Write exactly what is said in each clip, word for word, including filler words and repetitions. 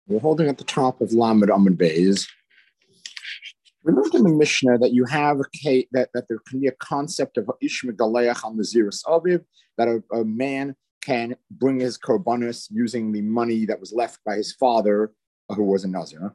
We're holding at the top of Lamed Amud Beis. We learned in the Mishnah that you have a case, that, that there can be a concept of Ish Megaleach al Naziris Aviv, that a, a man can bring his korbanos using the money that was left by his father, who was a Nazir.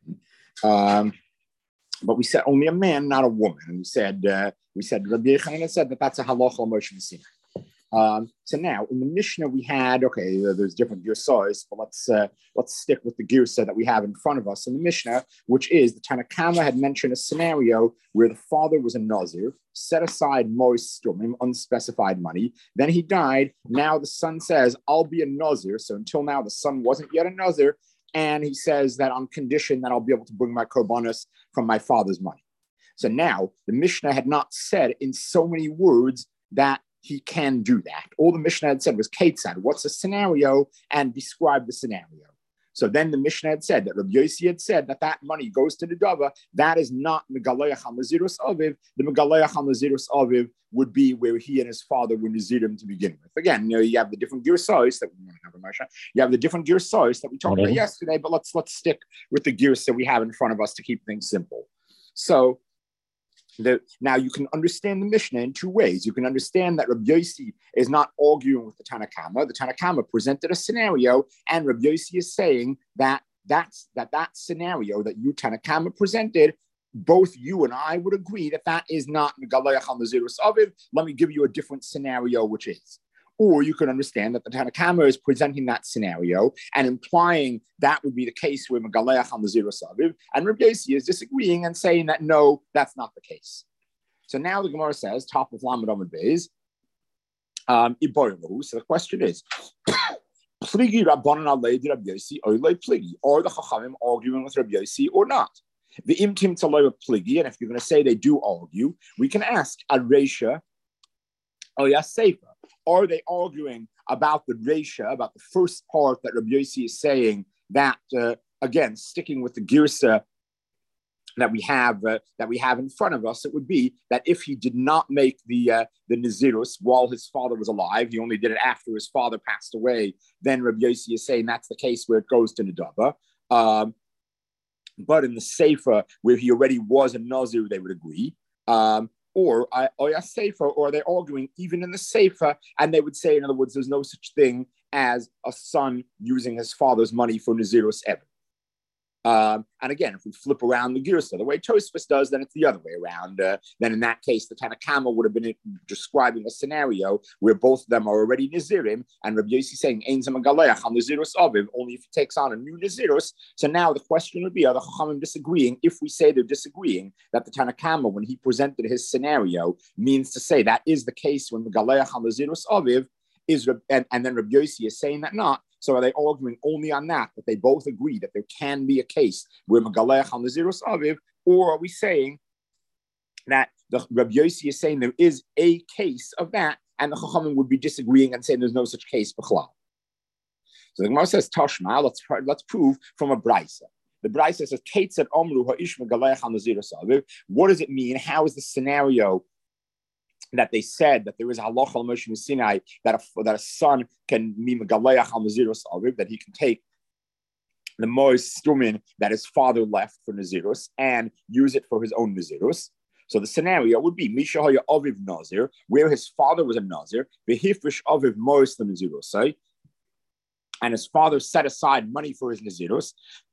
Um, but we said only a man, not a woman. And we said uh, we said Rabbi Yechanan said that that's a halacha Moshe Messina. Um, so now in the Mishnah we had, okay, there's different girsas, but let's uh, let's stick with the girsa that we have in front of us in the Mishnah, which is the Tanna Kama had mentioned a scenario where the father was a Nazir, set aside moist stomim, unspecified money. Then he died. Now the son says, I'll be a Nazir. So until now the son wasn't yet a Nazir, and he says that on condition that I'll be able to bring my korbanos from my father's money. So now the Mishnah had not said in so many words that he can do that. All the Mishnah had said was Ketzad, what's the scenario, and describe the scenario. So then the Mishnah had said that Rabbi Yossi had said that that money goes to the Dava. That is not Megaleach HaNazirus Aviv. The Megaleach HaNazirus Aviv would be where he and his father were Nazirim to begin with. Again, you know, you have the different girsos that we have, you have the different girsos that we talked about yesterday, but let's let's stick with the girs that we have in front of us to keep things simple. So The, now you can understand the Mishnah in two ways. You can understand that Rabbi Yossi is not arguing with the Tanna Kama. The Tanna Kama presented a scenario, and Rabbi Yossi is saying that that's, that that scenario that you, Tanna Kama, presented, both you and I would agree that that is not Megaleach HaNazirus Aviv. Let me give you a different scenario, which is. Or you can understand that the Tanna Kama is presenting that scenario and implying that would be the case with Megaleach HaNazirus Aviv, and Rabbi Yossi is disagreeing and saying that no, that's not the case. So now the Gemara says, top of Lamed Amud Beis, um, so the question is, Pligi Rabbanan Alei Rabbi Yossi Oilei Pligi, or the Chachamim arguing with Rabbi Yossi or not? The Imtim Talei Pligi, and if you're going to say they do argue, we can ask Aresha Oya Sefer. Are they arguing about the Reisha, about the first part that Rabbi Yossi is saying that, uh, again, sticking with the Girsa that we have uh, that we have in front of us, it would be that if he did not make the uh, the Nazirus while his father was alive, he only did it after his father passed away, then Rabbi Yossi is saying that's the case where it goes to Nadaba. Um, but in the Sefer, where he already was a Nazir, they would agree. Um, Or or Sefer, or they're arguing even in the Sefer, and they would say, in other words, there's no such thing as a son using his father's money for Nazirus ever. Um, and again, if we flip around the Girsa, the way Tosfos does, then it's the other way around. Uh, then in that case, the Tanna Kama would have been describing a scenario where both of them are already Nazirim, and Rabbi Yossi saying, Ein Zeh Megaleach al Nazirus Aviv, only if he takes on a new Nazirus. So now the question would be, are the Chachamim disagreeing? If we say they're disagreeing, that the Tanna Kama, when he presented his scenario, means to say that is the case when Megaleach al Nazirus Aviv is, and, and then Rabbi Yossi is saying that not. So are they arguing only on that, that they both agree that there can be a case where Megaleach al Nazirus Aviv, or are we saying that the Rabbi Yossi is saying there is a case of that, and the Chachamim would be disagreeing and saying there's no such case b'chlal? So the Gemara says, Tashma, let's let's prove from a Brisa. The Brisa says, Ketzad Omru ha'ish Megaleach al Nazirus Aviv. What does it mean? How is the scenario that they said that there is halacha Moshe Sinai that a, that a son can be megaleach al Nazirus Aviv, that he can take the moist strumin that his father left for Nazirus and use it for his own Nazirus? So the scenario would be Misha Haya Aviv Nazir, where his father was a Nazir, v'hifrish Aviv moist the Nazirus, and his father set aside money for his Nazirus,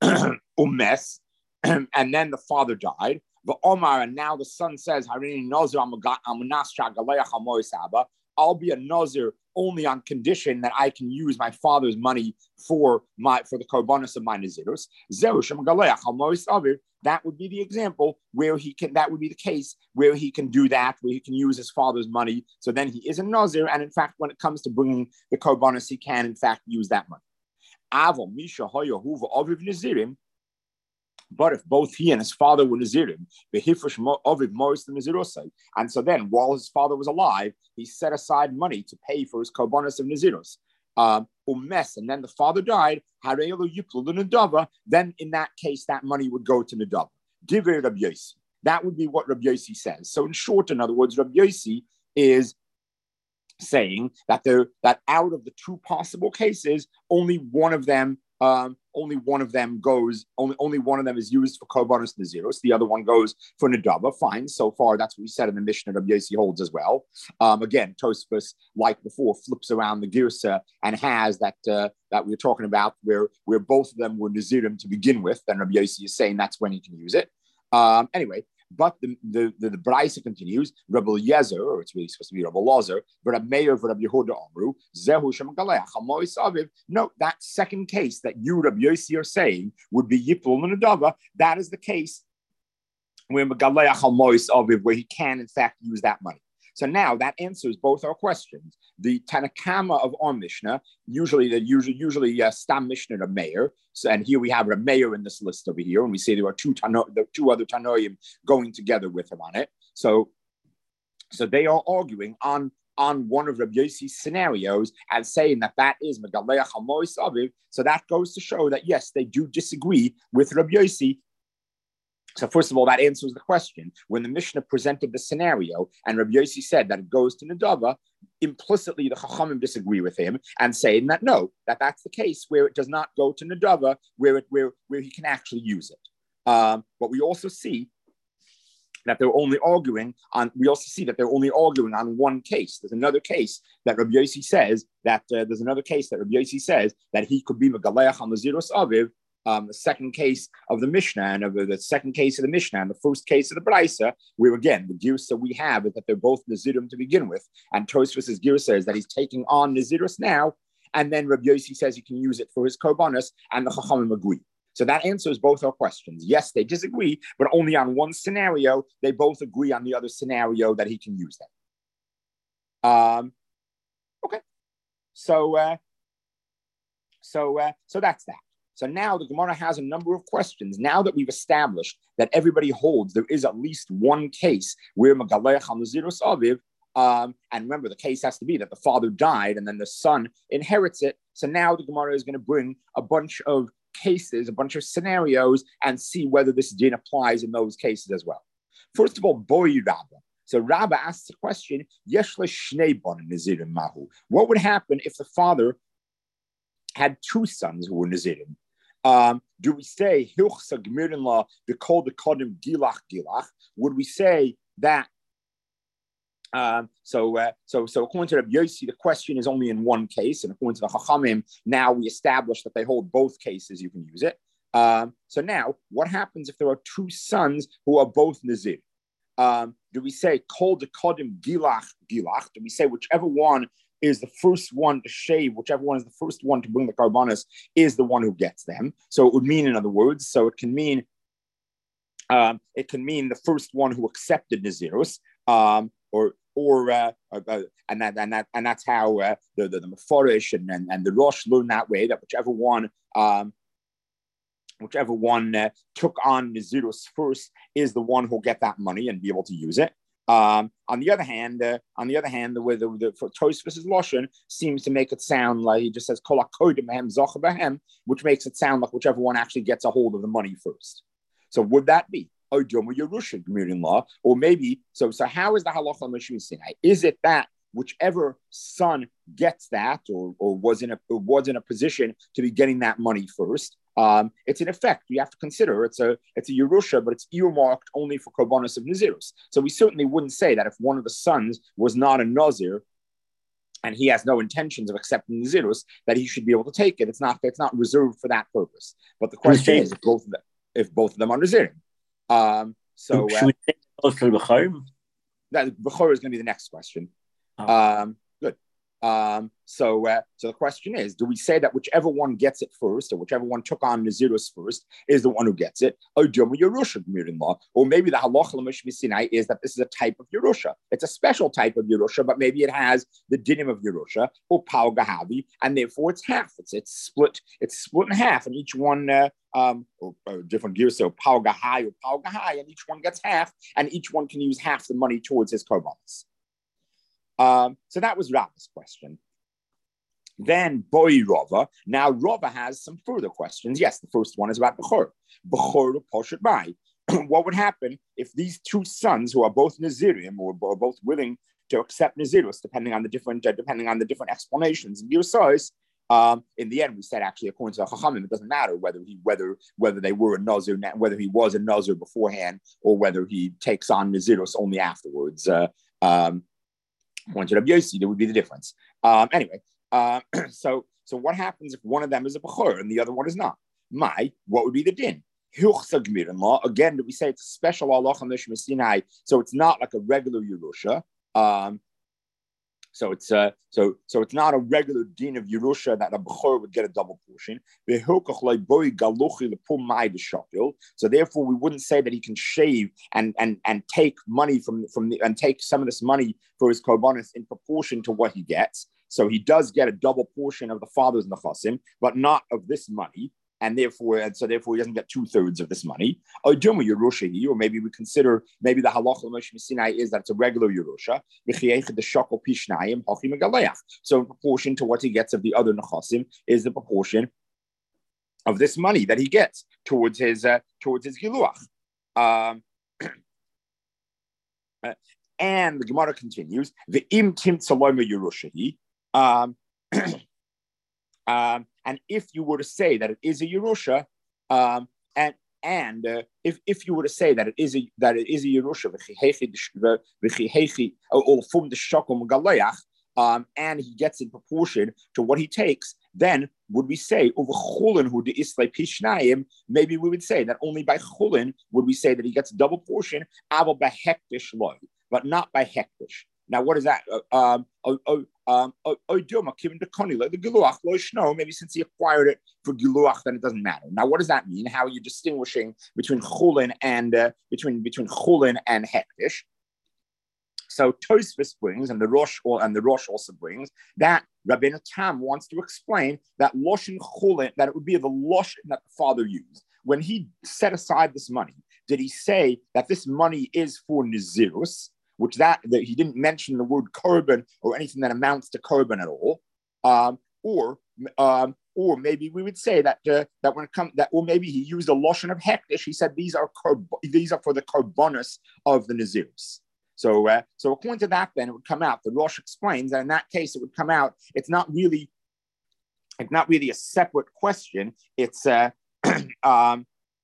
umes, and then the father died. The Omar, and now the son says, I'll be a Nazir only on condition that I can use my father's money for my for the korbanos of my Nazirus. That would be the example where he can, that would be the case where he can do that, where he can use his father's money. So then he is a Nazir, and in fact, when it comes to bringing the korbanos, he can, in fact, use that money. But if both he and his father were Nazirim, and so then while his father was alive, he set aside money to pay for his korbanos of Nazirus. Um, and then the father died, then in that case, that money would go to Nadava. That would be what Rabbi Yossi says. So in short, in other words, Rabbi Yossi is saying that there, that out of the two possible cases, only one of them Um, only one of them goes, only, only one of them is used for Korbanos Naziros. The other one goes for Nadava. Fine. So far, that's what we said in the Mishnah Rabbi Yossi holds as well. Um, again, Tosfos, like before, flips around the Girsa and has that uh, that we were talking about where, where both of them were Nazirim to begin with. Then Rabbi Yossi is saying that's when he can use it. Um, anyway, but the the the, the Braisa continues. Rabbi Yezer, or it's really supposed to be Rabbi Lazar, but Rabbi Meir, Rabbi Yehuda Amru, Zehu Shem Galeach Hamois Aviv. No, that second case that you, Rabbi Yossi, are saying would be Yipul and Adava. That is the case where Galeach Hamois Aviv, where he can in fact use that money. So now that answers both our questions. The Tanakama of our Mishnah, usually the usually usually uh, Stam Mishnah of Meir. So, and here we have a Meir in this list over here, and we say there are two tano, the two other Tanoim going together with him on it. So, so they are arguing on on one of Rabbi Yossi's scenarios and saying that that is Megaleach Hamois Aviv. So that goes to show that yes, they do disagree with Rabbi Yossi. So first of all, that answers the question. When the Mishnah presented the scenario and Rabbi Yossi said that it goes to Nadava, implicitly the Chachamim disagree with him and saying that no, that that's the case where it does not go to Nadava, where it where, where he can actually use it. Um, but we also see that they're only arguing on. We also see that they're only arguing on one case. There's another case that Rabbi Yossi says that uh, there's another case that Rabbi Yossi says that he could be Megaleach on the Naziros Aviv. Um, the second case of the Mishnah and of the, the second case of the Mishnah and the first case of the Braisa, where again, the Girsa we have is that they're both Nazirim to begin with. And Tosfos' Girsa is that he's taking on Nazirus now. And then Rabbi Yossi says he can use it for his Korbanos, and the Chachamim agree. So that answers both our questions. Yes, they disagree, but only on one scenario. They both agree on the other scenario that he can use them. Um, okay. So, uh, so, uh, so that's that. So now the Gemara has a number of questions. Now that we've established that everybody holds there is at least one case where Megaleach al Nazirus Aviv, um, and remember the case has to be that the father died and then the son inherits it. So now the Gemara is going to bring a bunch of cases, a bunch of scenarios, and see whether this din applies in those cases as well. First of all, Boy Rabba. So Rabba asks the question, Yesh le shnei banim nazirim mahu. What would happen if the father had two sons who were nazirim? Um, do we say Hilchsa Gemirin law the call the Kodim Gilach Gilach? Would we say that? Um, so, uh, so, so according to Rabbi Yossi, the question is only in one case, and according to the Chachamim, now we establish that they hold both cases. You can use it. Um, so now, what happens if there are two sons who are both Nazir? Um, do we say Kol the Kodim Gilach Gilach? Do we say whichever one is the first one to shave, whichever one is the first one to bring the Korbanos is the one who gets them? So it would mean, in other words, so it can mean, um, it can mean the first one who accepted Nazirus, um, or or uh, uh, and that and that and that's how uh, the the, the Meforish and, and and the Rosh learn that way, that whichever one um, whichever one uh, took on Nazirus first is the one who'll get that money and be able to use it. Um, on the other hand, uh, on the other hand, the way the, the for Tosfos' Lashon seems to make it sound like he just says Kol hakodim behem zocha behem, which makes it sound like whichever one actually gets a hold of the money first. So would that be Odom or Yerusha Gemirin law, or maybe so? So how is the halacha Mishmi Sinai? Is it that whichever son gets that, or or was in a or was in a position to be getting that money first? Um, it's in effect, you have to consider it's a it's a Yerusha, but it's earmarked only for Korbanos of Nazirus. So we certainly wouldn't say that if one of the sons was not a Nazir and he has no intentions of accepting Nazirus, that he should be able to take it. It's not it's not reserved for that purpose. But the question is if both of them if both of them are Nazirim. Um, so uh, should we take those for Bechor? That Bechor is going to be the next question. Oh. Um, good. Um, so, uh, so the question is, do we say that whichever one gets it first, or whichever one took on Nazirus first, is the one who gets it? Or Yerusha Gemirin law, or maybe the halacha l'mishmi Sinai is that this is a type of Yerusha. It's a special type of Yerusha, but maybe it has the dinim of Yerusha or Pau Gahavi, and therefore it's half. It's it's split. It's split in half, and each one. Uh, Um, or, or different gears, so Pau Gahai or Pau Gahai, and each one gets half, and each one can use half the money towards his korbanos. Um, so that was Rava's question. Then Boy Rava. Now Rava has some further questions. Yes, the first one is about Bechor. Bechor Poshet Bai. What would happen if these two sons, who are both Nazirim, or are both willing to accept Nazirus, depending on the different, uh, depending on the different explanations and your size, Um, in the end, we said actually, according to the Chachamim, it doesn't matter whether he whether whether they were a Nazir, whether he was a Nazir beforehand, or whether he takes on Nazirus only afterwards. Uh, um, according to Rabbi Yossi, there would be the difference. Um, anyway, uh, so so what happens if one of them is a Bechor and the other one is not? My, what would be the din? Again, do we say it's a special Allah Mishma Sinai? So it's not like a regular Yerusha. Um, So it's uh, so so it's not a regular din of Yerusha that a Bechor would get a double portion. So therefore, we wouldn't say that he can shave and and and take money from from the and take some of this money for his korbanos in proportion to what he gets. So he does get a double portion of the father's nechasim, but not of this money. And therefore, and so therefore, he doesn't get two thirds of this money. Or maybe we consider maybe the halacha Moshe Sinai is that it's a regular Yerusha. So in proportion to what he gets of the other nechasim is the proportion of this money that he gets towards his uh, towards his giluach. Um, and the Gemara continues: the im tim tzaloma Yerusha. Um, Um, and if you were to say that it is a Yerusha, um, and and uh, if if you were to say that it is a that it is a Yerusha, um, and he gets in proportion to what he takes, then would we say over chulin who de islay pishnayim? Maybe we would say that only by chulin would we say that he gets a double portion, aval by hektish loy, but not by hektish. Now, what is that? Um, oh, oh, um, oh, the giluach lo shno. Maybe since he acquired it for giluach, then it doesn't matter. Now, what does that mean? How are you distinguishing between chulin and uh, between between chulin and hektish? So Tosfos brings, and the Rosh and the Rosh also brings that Rabbeinu Tam wants to explain that loshin chulin, that it would be the loshin that the father used when he set aside this money. Did he say that this money is for Nazirus? Which that, that he didn't mention the word korban or anything that amounts to korban at all, um, or um, or maybe we would say that uh, that when it comes that, or maybe he used a loshon of hektish. He said these are korb- these are for the korbanos of the nazirus. So uh, so according to that, then it would come out. The Rosh explains that in that case it would come out. It's not really it's not really a separate question. It's uh, um,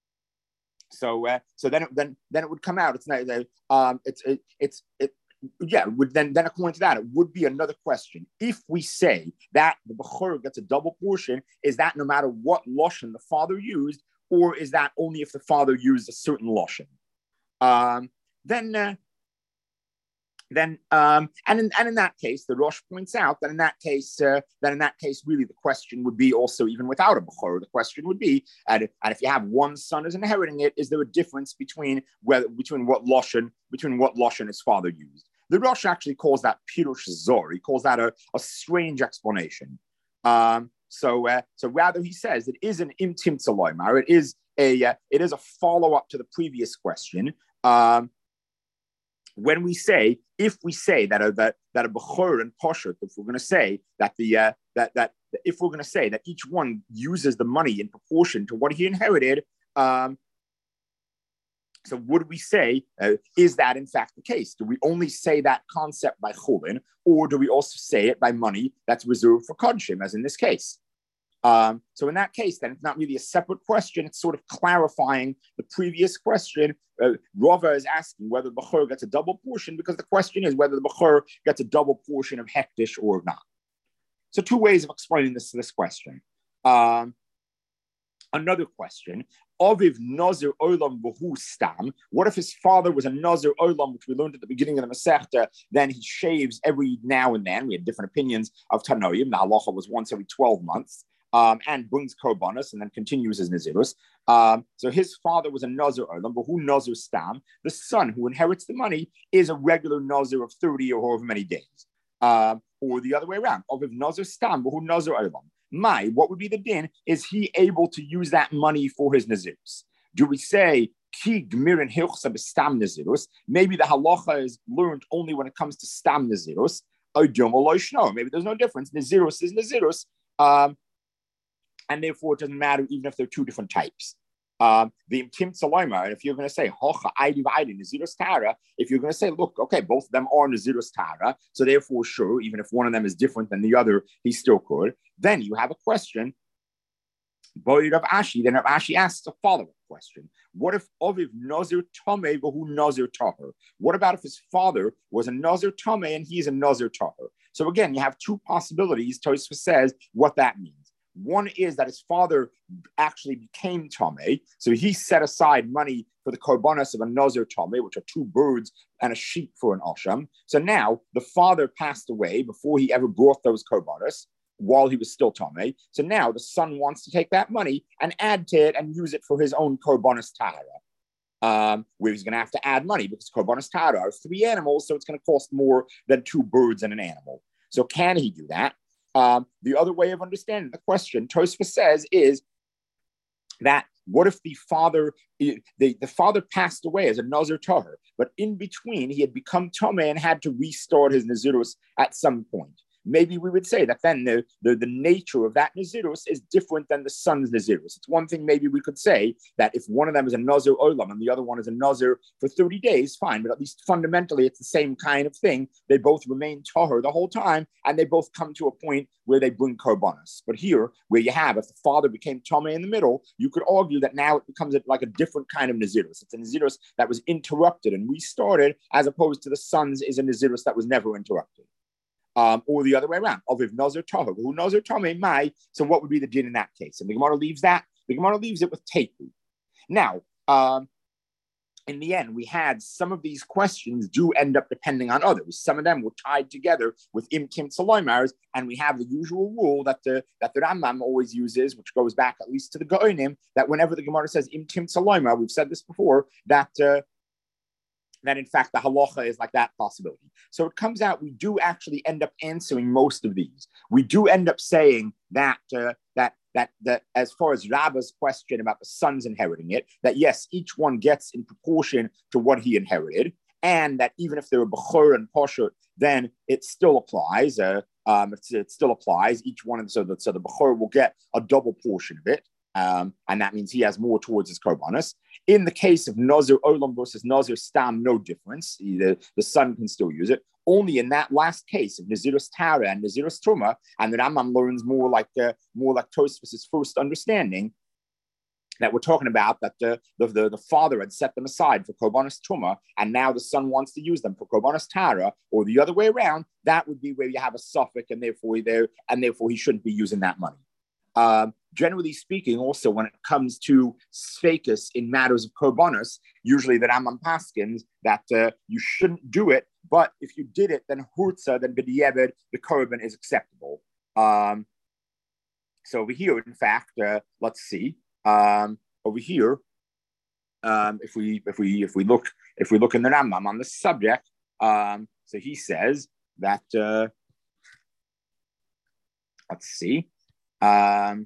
So, uh, so then, it, then, then it would come out. It's not. Um, it's, it, it's, it. Yeah. It would then, then according to that, it would be another question. If we say that the bechor gets a double portion, is that no matter what loshen the father used, or is that only if the father used a certain loshen? Um, then, uh, then, um, and in and in that case, the Rosh points out that in that case, uh, that in that case, really the question would be also even without a bechor. The question would be, and, and if you have one son is inheriting it, is there a difference between whether between what loshen between what loshen his father used? The Rosh actually calls that pirush zor. He calls that a, a strange explanation. Um, so, uh, so rather he says it is an imtim tzaloymar. It is a uh, it is a follow up to the previous question. Um, When we say, if we say that a that, that a bechor and poshet, if we're going to say that the uh, that that if we're going to say that each one uses the money in proportion to what he inherited, um, so would we say uh, is that in fact the case? Do we only say that concept by chulin, or do we also say it by money that's reserved for kodshim, as in this case? Um, so in that case, then it's not really a separate question. It's sort of clarifying the previous question. Uh, Rava is asking whether the bechor gets a double portion because the question is whether the bechor gets a double portion of hektish or not. So two ways of explaining this, this question. Um, another question, Aviv Nazir Olam V'hu Stam. What if his father was a Nazir Olam, which we learned at the beginning of the Masechta, then he shaves every now and then. We had different opinions of Tanoim. The halacha was once every twelve months. Um, and brings korbanos and then continues his nazirus. Um, so his father was a nazir olam, but who nazir stam? The son who inherits the money is a regular nazir of thirty or however many days, um, or the other way around. Of if nazir stam, but who nazir olam? My, what would be the din? Is he able to use that money for his nazirus? Do we say ki gmirin hilchsa b'stam nazirus? Maybe the halacha is learned only when it comes to stam nazirus. Maybe there's no difference. Nazirus is nazirus. Um, And therefore, it doesn't matter even if they're two different types. Um, the Imtim Tzaloima, and if you're going to say, Hocha, Aidi, Vaidi, Nazirus Tara, if you're going to say, look, okay, both of them are Nazirus Tara, so therefore, sure, even if one of them is different than the other, he still could, then you have a question. Boy Rav Ashi, then Rav Ashi asks a follow-up question. What if Oviv Nazir Tomei Vahu Nazir Tahor? What about if his father was a Nazir Tomei and he's a Nazir Tahor? So again, you have two possibilities. Tosfos says what that means. One is that his father actually became Tomei, so he set aside money for the korbanos of a Nazir Tomei, which are two birds and a sheep for an Asham. So now the father passed away before he ever brought those korbanos, while he was still Tomei. So now the son wants to take that money and add to it and use it for his own korbanos Tahara, um, where he's going to have to add money because korbanos Tahara are three animals, so it's going to cost more than two birds and an animal. So can he do that? Um, the other way of understanding the question, Tosfos says, is that what if the father, the, the father passed away as a Nazir Tahor, but in between he had become Tomei and had to restart his Nazirus at some point? Maybe we would say that then the, the, the nature of that Nazirus is different than the son's Nazirus. It's one thing maybe we could say that if one of them is a Nazir Olam and the other one is a Nazir for thirty days, fine, but at least fundamentally it's the same kind of thing. They both remain Tahor the whole time and they both come to a point where they bring korbanos. But here, where you have, if the father became Tomei in the middle, you could argue that now it becomes a, like a different kind of Nazirus. It's a Nazirus that was interrupted and restarted, as opposed to the son's is a Nazirus that was never interrupted. Um, or the other way around. Of if Nazir Tahor, who Nazir Tomei mai. So what would be the din in that case? And the Gemara leaves that. The Gemara leaves it with Teku. Now, um, in the end, we had some of these questions do end up depending on others. Some of them were tied together with Imtim Tzaloimars, and we have the usual rule that the that the Rambam always uses, which goes back at least to the Goinim, that whenever the Gemara says Imtim Tzaloimar, we've said this before, that uh, that in fact the halacha is like that possibility. So it comes out we do actually end up answering most of these. We do end up saying that uh, that that that as far as Rabba's question about the sons inheriting it, that yes, each one gets in proportion to what he inherited, and that even if they're bechor and poshut, then it still applies. Uh, um, it, it still applies. Each one, so that so the bechor will get a double portion of it. Um, and that means he has more towards his korbanos. In the case of Nazir Olam versus Nazir Stam, no difference. The, the son can still use it. Only in that last case of Nazirus Tara and Nazirus Truma, and the Rambam learns more like uh, more like Tosfos' first understanding, that we're talking about that the, the, the, the father had set them aside for korbanos Truma, and now the son wants to use them for korbanos Tara, or the other way around. That would be where you have a suffix, and therefore there, and therefore he shouldn't be using that money. Um, generally speaking, also when it comes to sfekus in matters of korbanos, usually the Rambam paskins that uh, you shouldn't do it, but if you did it, then hurtza, then b'diavad, the korban is acceptable. Um, so over here, in fact, uh, let's see. Um, over here, um, if we if we if we look if we look in the Rambam on the subject, um, so he says that. Uh, let's see. Um,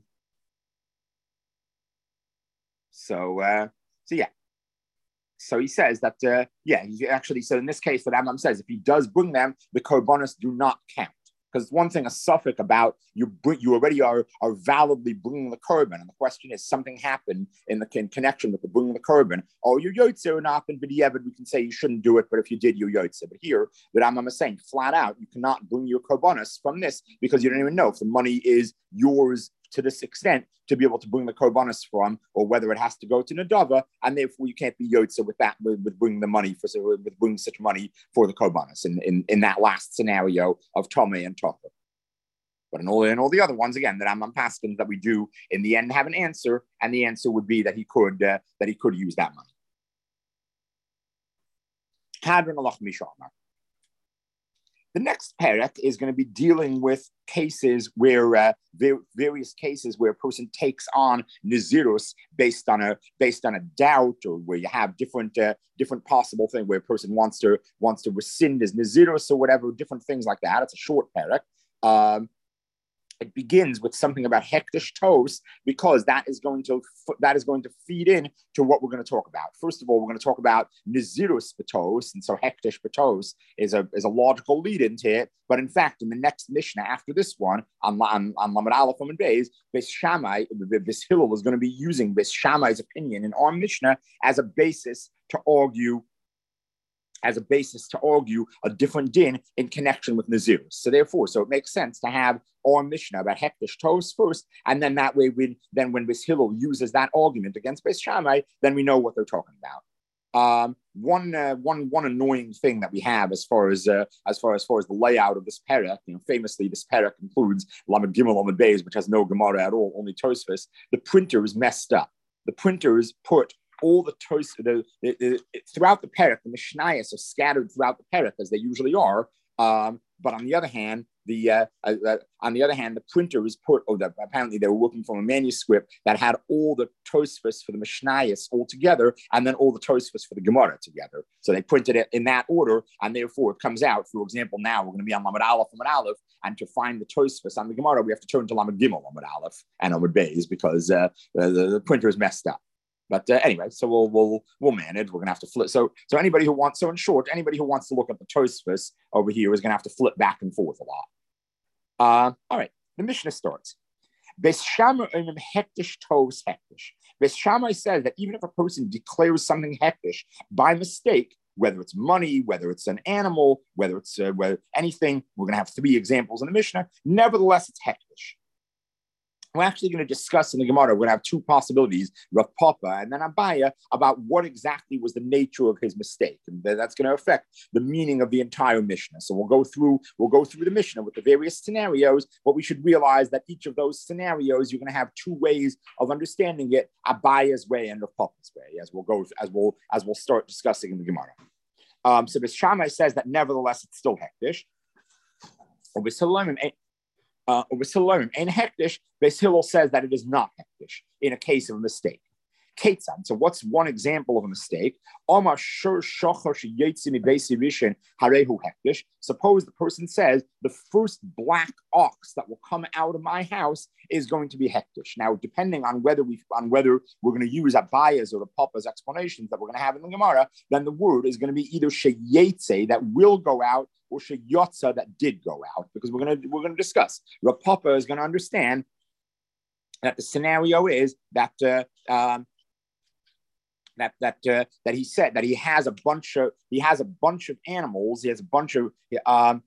so, uh, so yeah. So he says that, uh, yeah, he actually, so in this case, the Rambam says if he does bring them, the korbanos do not count. Because one thing, a suffix about you bring, you already are, are validly bringing the korban. And the question is, something happened in the in connection with the bringing the korban. Oh, you're yotze or not, and b'diavad, we can say you shouldn't do it, but if you did, you're yotze. But here, the Rambam is saying flat out, you cannot bring your korbanos from this because you don't even know if the money is yours to this extent to be able to bring the korbanos from, or whether it has to go to Nadava, and therefore you can't be yotze with that, with, with bringing the money for, with bringing such money for the korbanos in, in, in that last scenario of Tomei and Tocha. But in all, in all the other ones, again, that Rambam paskins that we do in the end have an answer, and the answer would be that he could uh, that he could use that money. Hadron alach mishamar. The next parak is going to be dealing with cases where uh, ver- various cases where a person takes on nazirus based on a based on a doubt, or where you have different uh, different possible thing where a person wants to wants to rescind his nazirus or whatever, different things like that. It's a short parak. Um, it begins with something about hektish toast because that is going to that is going to feed in to what we're going to talk about. First of all, we're going to talk about Nazirus Batos, and so hektish Batos is a is a logical lead into it. But in fact, in the next Mishnah after this one, on on, on Lamed Aleph and Beis, Beis Shammai, Beis Hillel is going to be using Beis Shammai's opinion in our Mishnah as a basis to argue. as a basis to argue a different din in connection with Nazirus. So therefore, so it makes sense to have our Mishnah about hektish toast first, and then that way, we, then when Beis Hillel uses that argument against Beis Shammai, then we know what they're talking about. Um, one, uh, one, one annoying thing that we have as far as uh, as far as far as the layout of this parak, you know, famously this parak includes Lamed Gimel Lamed Beis, which has no Gemara at all, only Tosfos. The printer is messed up. The printers put all the tos, the, the, the throughout the parak, the Mishnayos are scattered throughout the parak as they usually are. Um, but on the other hand, the uh, uh, uh, on the other hand, the printer is put. Oh, the, apparently they were working from a manuscript that had all the Tosfos for the Mishnayos all together, and then all the Tosfos for the Gemara together. So they printed it in that order, and therefore it comes out. For example, now we're going to be on Lamed Aleph, Lamed Aleph, and to find the Tosfos on the Gemara, we have to turn to Lamed Gimel, Lamed Aleph, and Lamed Beis because uh, the, the, the printer is messed up. But uh, anyway, so we'll we'll we'll manage. We're gonna have to flip. So so anybody who wants, so in short, anybody who wants to look at the Tosfos over here is gonna have to flip back and forth a lot. Uh, all right, the Mishnah starts. Beis Shammai hektish tos hektish. Beis Shammai says that even if a person declares something hektish by mistake, whether it's money, whether it's an animal, whether it's uh, whether anything, we're gonna have three examples in the Mishnah. Nevertheless, it's hektish. We're actually going to discuss in the Gemara, we're going to have two possibilities, Rav Papa and then Abaya, about what exactly was the nature of his mistake. And that's going to affect the meaning of the entire Mishnah. So we'll go through, we'll go through the Mishnah with the various scenarios, but we should realize that each of those scenarios, you're going to have two ways of understanding it, Abaya's way and Rav Papa's way, as we'll go, as we'll, as we'll start discussing in the Gemara. Um, so Beis Shammai says that nevertheless, it's still hektish. Uh, in hektish, Beis Hillel says that it is not hektish in a case of a mistake. Ketzan. So what's one example of a mistake? Suppose the person says the first black ox that will come out of my house is going to be hektish. Now, depending on whether we on whether we're going to use Abaya's or the Papa's explanations that we're going to have in the Gemara, then the word is going to be either sheyetze, that will go out, or sheyotza, that did go out, because we're going to we're going to discuss. Rav Papa is going to understand that the scenario is that uh, um, that that uh, that he said that he has a bunch of he has a bunch of animals. He has a bunch of um,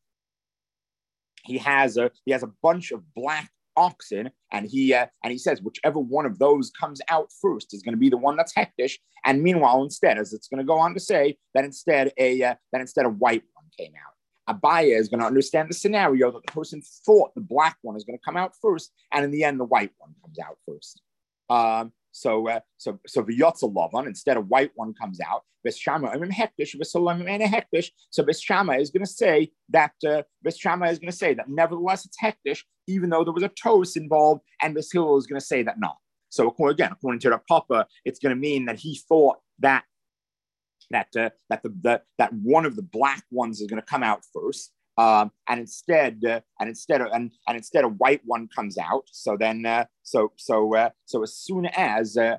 he has a he has a bunch of black oxen, and he uh, and he says whichever one of those comes out first is going to be the one that's hektish. And meanwhile, instead, as it's going to go on to say that instead a uh, that instead a white one came out. Abaya is going to understand the scenario that the person thought the black one is going to come out first, and in the end, the white one comes out first. Um, so, uh, so, so v'yotza lavan, instead a white one comes out. Beis Shammai imim hektish, v'solam imim hektish. So Beis Shammai is going to say that uh, Beis Shammai is going to say that nevertheless it's hektish, even though there was a tos involved, and Beis Hillel is going to say that not. So again, according to the Papa, it's going to mean that he thought that. That uh, that the, the that one of the black ones is going to come out first, um, and instead uh, and instead of and, and instead a white one comes out. So then uh, so so uh, so as soon as uh,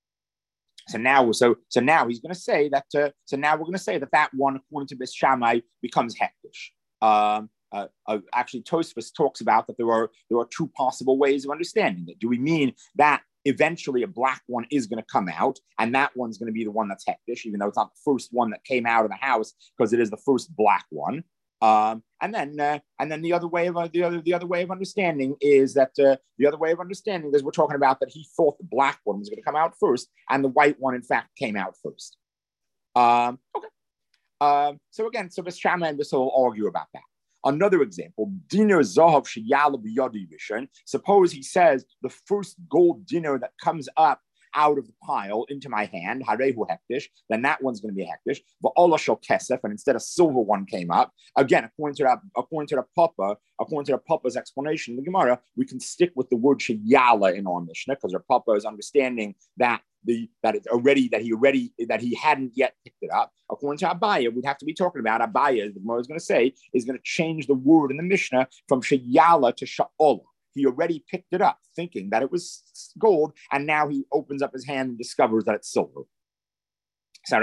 so now so so now he's going to say that uh, so now we're going to say that that one, according to Beis Shammai, becomes hektish. Um, uh, uh, actually, Tosfos talks about that there are there are two possible ways of understanding it. Do we mean that eventually a black one is going to come out, and that one's going to be the one that's hektish, even though it's not the first one that came out of the house, because it is the first black one. Um, and then, uh, and then the other way of uh, the other the other way of understanding is that uh, the other way of understanding is we're talking about that he thought the black one was going to come out first, and the white one in fact came out first. Um, okay. Um, so again, so Beis Shammai and Beis Hillel argue about that. Another example, dinar zahav sheyala b'yadi rishon. Suppose he says the first gold dinar that comes up out of the pile into my hand, harehu hektish, then that one's going to be hektish. V'ola shel kesef, and instead a silver one came up. Again, according to that, according to the Papa, according to the Papa's explanation in the Gemara, we can stick with the word sheyala in our Mishnah because our Papa is understanding that the that it's already that he already that he hadn't yet picked it up. According to Abaya, we'd have to be talking about Abaya. The Gemara is going to say is going to change the word in the Mishnah from sheyala to sha'ola. he already picked it up, thinking that it was gold, and now he opens up his hand and discovers that it's silver. And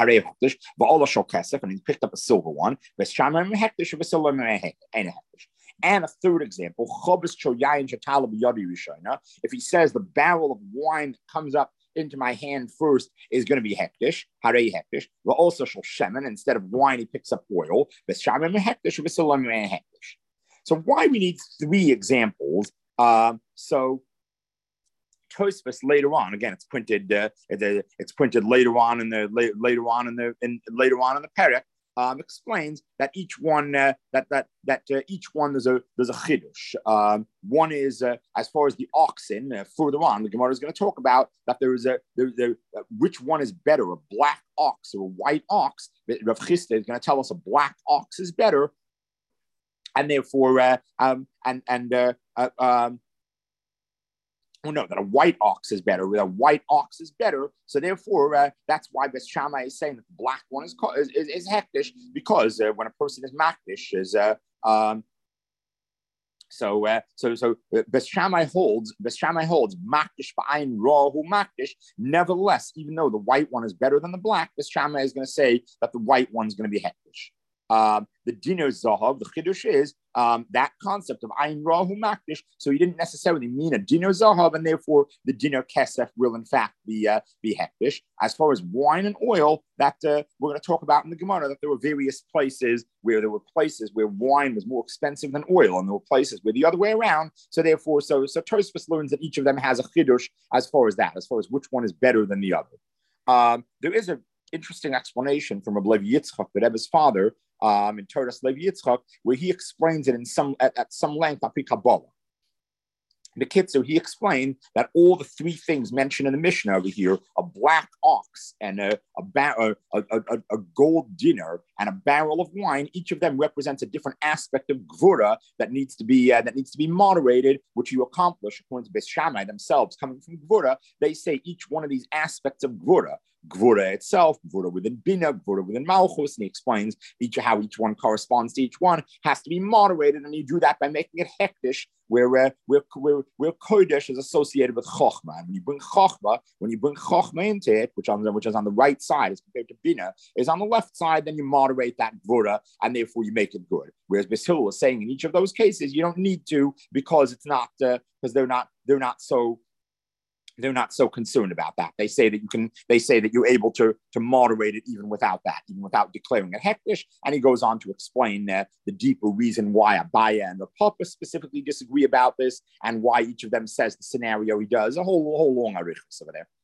he picked up a silver one. And a third example, if he says the barrel of wine that comes up into my hand first is going to be hektish, harei hektish. But also shel shemen, instead of wine, he picks up oil. So why we need three examples? Um, so Tosfos later on, again, it's printed. Uh, it's printed later on in the later on in the in, later on in the perek. Um, explains that each one uh, that that that uh, each one there's a there's a chiddush. Um, one is uh, as far as the oxen. Uh, further on, the Gemara is going to talk about that there is a there, there uh, which one is better, a black ox or a white ox. Rav Chisda is going to tell us a black ox is better, and therefore uh, um and and uh, uh, um. Oh no, that a white ox is better. A white ox is better. So therefore, uh, that's why Beis Shammai is saying that the black one is is, is, is hektish, because uh, when a person is makdish, is uh, um, so uh, so so uh, Beis Shammai holds Beis Shammai holds makdish ba'ayin ra hu makdish. Nevertheless, even though the white one is better than the black, Beis Shammai is going to say that the white one is going to be hektish. Um, the dino zahav, the chiddush is um, that concept of ayin rahu makdish. So he didn't necessarily mean a dino zahav, and therefore the dino kesef will in fact be uh, be hektish. As far as wine and oil, that uh, we're going to talk about in the Gemara, that there were various places where there were places where wine was more expensive than oil, and there were places where the other way around. So therefore, so so Tosfos learns that each of them has a chiddush as far as that, as far as which one is better than the other. Um, there is an interesting explanation from Rabbi Levi Yitzchak, the Rebbe's father, um, in Toras Levi Yitzchak, where he explains it in some at, at some length on Kabbalah. In the Kitzer, he explained that all the three things mentioned in the Mishnah over here, a black ox and a a, bar- a, a, a gold dinner and a barrel of wine, each of them represents a different aspect of gvura that needs to be uh, that needs to be moderated, which you accomplish according to Beis Shammai themselves, coming from gvura. They say each one of these aspects of gvura, gvura itself, gvura within bina, gvura within malchus, and he explains each how each one corresponds to each one, has to be moderated, and you do that by making it hektish, where uh, where where where kodesh is associated with chokhmah. And when you bring chokhmah, when you bring chokhmah into it, which on the, which is on the right side as compared to bina, is on the left side, then you moderate that gvura, and therefore you make it good. Whereas Beis Hillel is saying in each of those cases you don't need to, because it's not uh, because they're not they're not so. They're not so concerned about that. They say that you can. They say that you're able to to moderate it even without that, even without declaring it hektish. And he goes on to explain uh, the deeper reason why Abaya and the Papa specifically disagree about this, and why each of them says the scenario he does. A whole a whole long arichos over there.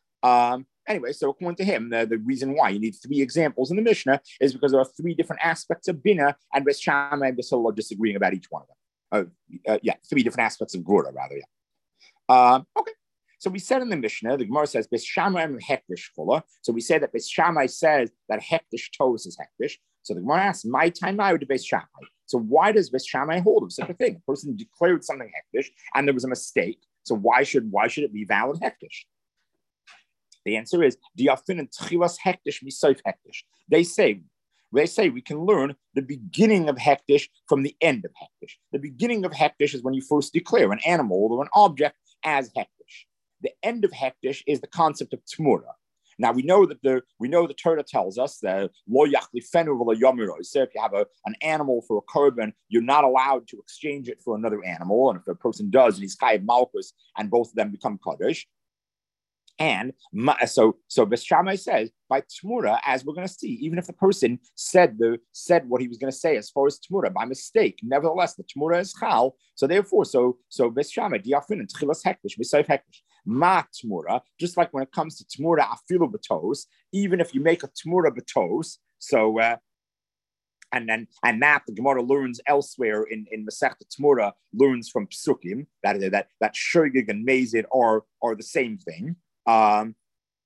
Um, anyway, so according to him, the, the reason why you need three examples in the Mishnah is because there are three different aspects of bina, and Beis Shammai and Beis Hillel are disagreeing about each one of them. Uh, uh, yeah, three different aspects of Gura, rather. Yeah. Um, okay. So we said in the Mishnah, the Gemara says, Beis Shammai and hektish chula. So we said that Beis Shammai says that hektish toes is hektish. So the Gemara asks, my time now to Beis Shammai. So why does Beis Shammai hold of such a thing? A person declared something hektish and there was a mistake. So why should why should it be valid hektish? The answer is, diafin and tchilas hektish misoif hektish. They say, They say we can learn the beginning of hektish from the end of hektish. The beginning of hektish is when you first declare an animal or an object as hektish. The end of hektish is the concept of tmura. Now we know that the we know the Torah tells us that lo yachlifenu v'lo yomiro. So if you have a, an animal for a korban, you're not allowed to exchange it for another animal. And if a person does, and he's chayav malchus, and both of them become kaddish. And so, so Beis Shammai says by tmura, as we're going to see, even if the person said the said what he was going to say as far as tmura by mistake, nevertheless the tmura is chal. So therefore, so so Beis Shammai diafin and tchilas hektish misaif hektish ma tmura. Just like when it comes to tmura afilu betos, even if you make a tmura betos, so. Uh, And then, and that the Gemara learns elsewhere in, in Masechta Tmura, learns from Psukim, that that that Shogeg and Mazid are, are the same thing. Um,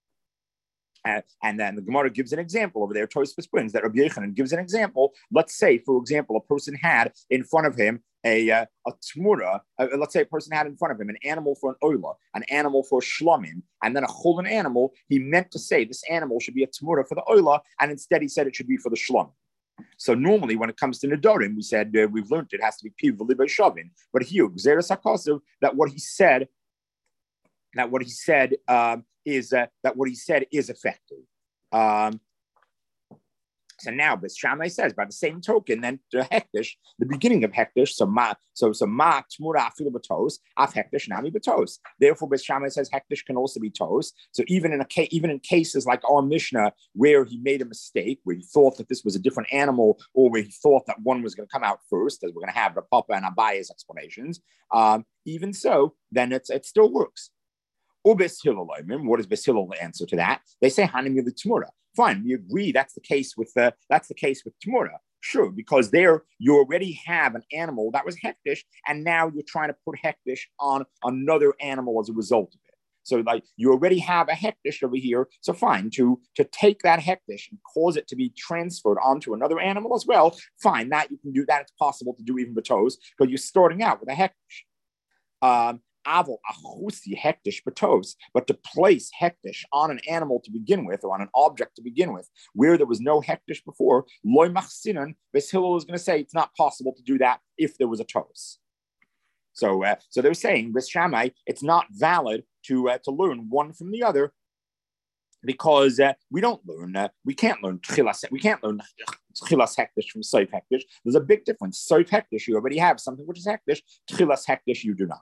and, and then the Gemara gives an example over there. Tosfos brings that Rabbi Yochanan gives an example. Let's say, for example, a person had in front of him a uh, a tmura. Uh, let's say a person had in front of him an animal for an oila, an animal for a shlomim, and then a chulin animal. He meant to say this animal should be a tmura for the oila, and instead he said it should be for the shlomim. So normally, when it comes to Nedarim, we said uh, we've learned it has to be piv v'libay shavin. But here, Gzeres HaKosav, that what he said, that what he said um, is uh, that what he said is effective. Um, So now, Bes Shammai says, by the same token, then the hektish, the beginning of hektish, so ma, so so ma tmura afilu batos, af hektish nami batos. Therefore, Bes Shammai says hektish can also be tos. So even in a case, even in cases like our Mishnah, where he made a mistake, where he thought that this was a different animal, or where he thought that one was going to come out first, as we're going to have the Papa and Abaya's explanations. Um, even so, then it's it still works. Ubes Hillel, what is Bes Hillel answer to that? They say Hanim the Tmura. Fine, we agree that's the case with the that's the case with Tmura. Sure, because there you already have an animal that was hektish, and now you're trying to put hektish on another animal as a result of it. So, like you already have a hektish over here. So, fine, to to take that hektish and cause it to be transferred onto another animal as well. Fine, that you can do that. It's possible to do even batos, because you're starting out with a hektish. Um, Aval achusi hektish batos, but to place hektish on an animal to begin with, or on an object to begin with, where there was no hektish before, loy machsinan, Bes Hillel is going to say it's not possible to do that if there was a tos. So, uh, so they're saying Bes Shammai, it's not valid to uh, to learn one from the other, because uh, we don't learn, uh, we can't learn tchilas, we can't learn tchilas hektish from soif hektish. There's a big difference. Soif hektish, you already have something which is hektish. Tchilas hektish, you do not.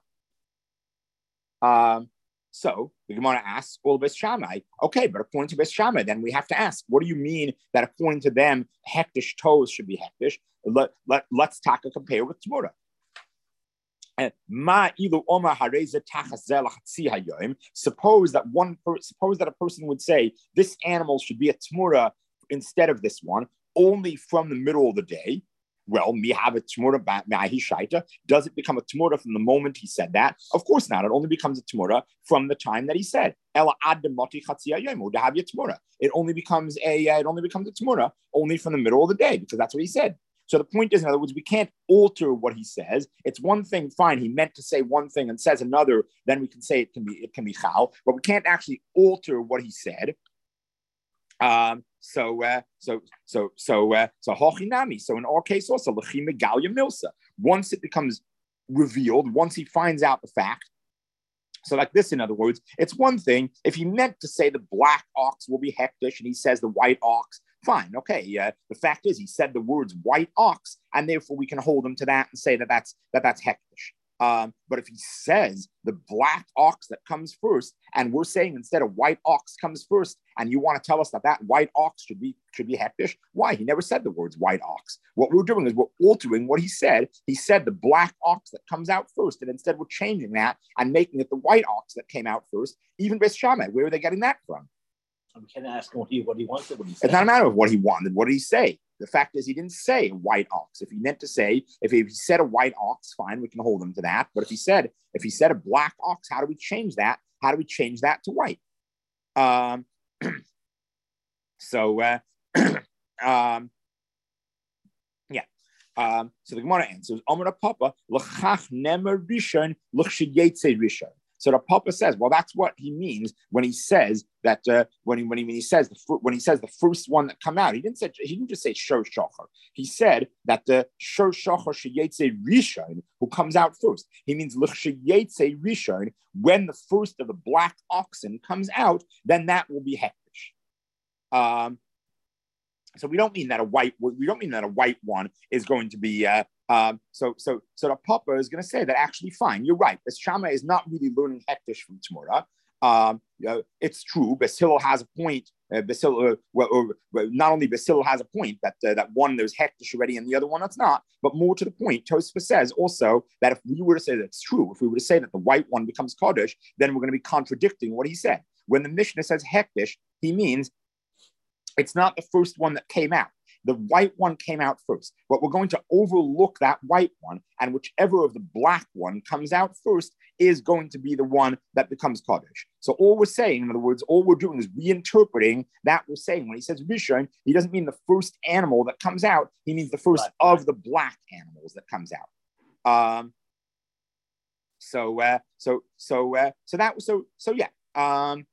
Um, so the Gemara asks, well, Bes Shammai, okay, but according to Bes Shammai, then we have to ask, what do you mean that according to them, hektish toes should be hektish? Let, let, let's talk and compare with Tmura. Suppose that one per, suppose that a person would say this animal should be a Tmura instead of this one, only from the middle of the day. Well, me have a tmura ma'ahi shaita. Does it become a tmura from the moment he said that? Of course not. It only becomes a tmura from the time that he said. Ela ad demoti chatzia yom u'dahav tmura. It only becomes a uh, it only becomes a tmura only from the middle of the day, because that's what he said. So the point is, in other words, we can't alter what he says. It's one thing, fine. He meant to say one thing and says another. Then we can say it can be it can be chal, but we can't actually alter what he said. Um, so, uh, so, so, so, uh, so, hochinami. So, in our case, also, lechimegalia milsa. Once it becomes revealed, once he finds out the fact. So, like this, in other words, it's one thing if he meant to say the black ox will be hektish, and he says the white ox. Fine, okay. Uh, the fact is, he said the words white ox, and therefore we can hold him to that and say that that's that that's hektish. Um, but if he says the black ox that comes first, and we're saying instead of white ox comes first, and you want to tell us that that white ox should be should be hektish, why? He never said the words white ox. What we're doing is we're altering what he said. He said the black ox that comes out first, and instead we're changing that and making it the white ox that came out first. Even Bes Shammai, where are they getting that from? We can't ask him what he what he wanted. What he said. It's not a matter of what he wanted. What did he say? The fact is, he didn't say white ox. If he meant to say, if he said a white ox, fine, we can hold him to that. But if he said, if he said a black ox, how do we change that? How do we change that to white? Um, so, uh, um, yeah. Um, so the Gemara answers, Amar Papa, l'chach nemer rishon, l'chshiyetze rishon. So the Papa says, well, that's what he means when he says that uh, when he when he when he says the when he says the first one that come out. He didn't say he didn't just say shor shachar. He said that the shor shachar sheyetze rishon, who comes out first. He means l'chsheyetze rishon, when the first of the black oxen comes out, then that will be hektish. Um, so we don't mean that a white we don't mean that a white one is going to be. Uh, Um, so, so, so the Papa is going to say that actually, fine, you're right. Bes Shammai is not really learning hektish from Tmura. Um, uh, it's true. Bes Hillel has a point. Uh, Bes Hillel, uh, well, or, well, not only Bes Hillel has a point that uh, that one there's hektish already, and the other one that's not. But more to the point, Tosfos says also that if we were to say that it's true, if we were to say that the white one becomes Kaddish, then we're going to be contradicting what he said. When the Mishnah says hektish, he means it's not the first one that came out. The white one came out first, but we're going to overlook that white one, and whichever of the black one comes out first is going to be the one that becomes Kaddish. So all we're saying, in other words, all we're doing is reinterpreting that we're saying. When he says Rishon, he doesn't mean the first animal that comes out. He means the first right. of the black animals that comes out. Um, so, uh, so, so, uh, so that was so, so yeah. Um,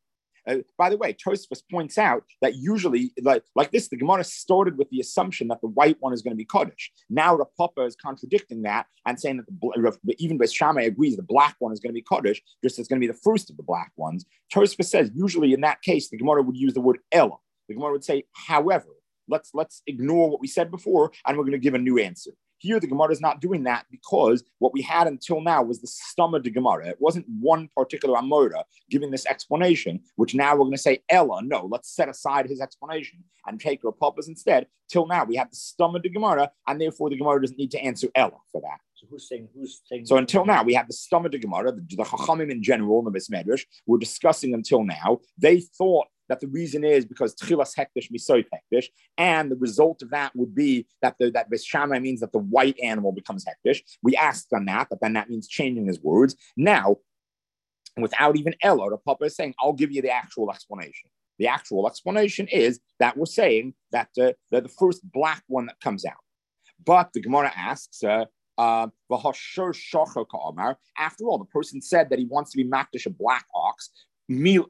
Uh, by the way, Tosfos points out that usually, like, like this, the Gemara started with the assumption that the white one is going to be Kaddish. Now the Papa is contradicting that and saying that the, even Beis Shammai agrees the black one is going to be Kaddish, just as it's going to be the first of the black ones. Tosfos says usually in that case, the Gemara would use the word Ella. The Gemara would say, however, let's, let's ignore what we said before and we're going to give a new answer. Here, the Gemara is not doing that because what we had until now was the stomach of the Gemara. It wasn't one particular Amora giving this explanation, which now we're going to say Ella. No, let's set aside his explanation and take Rav Papa's instead. Till now, we have the stomach of the Gemara, and therefore the Gemara doesn't need to answer Ella for that. So who's saying? Who's saying? So until now, we have the stomach of the Gemara, the, the Chachamim in general, and the Beis Medrash. We're discussing until now. They thought that the reason is because Tchilas Hektish Misoy Hektish, and the result of that would be that the, that Beis Shammai means that the white animal becomes Hektish. We asked on that, but then that means changing his words. Now, without even Ella, the Papa is saying, I'll give you the actual explanation. The actual explanation is that we're saying that uh, they're the first black one that comes out. But the Gemara asks, uh, uh, after all, the person said that he wants to be makdish a black ox, and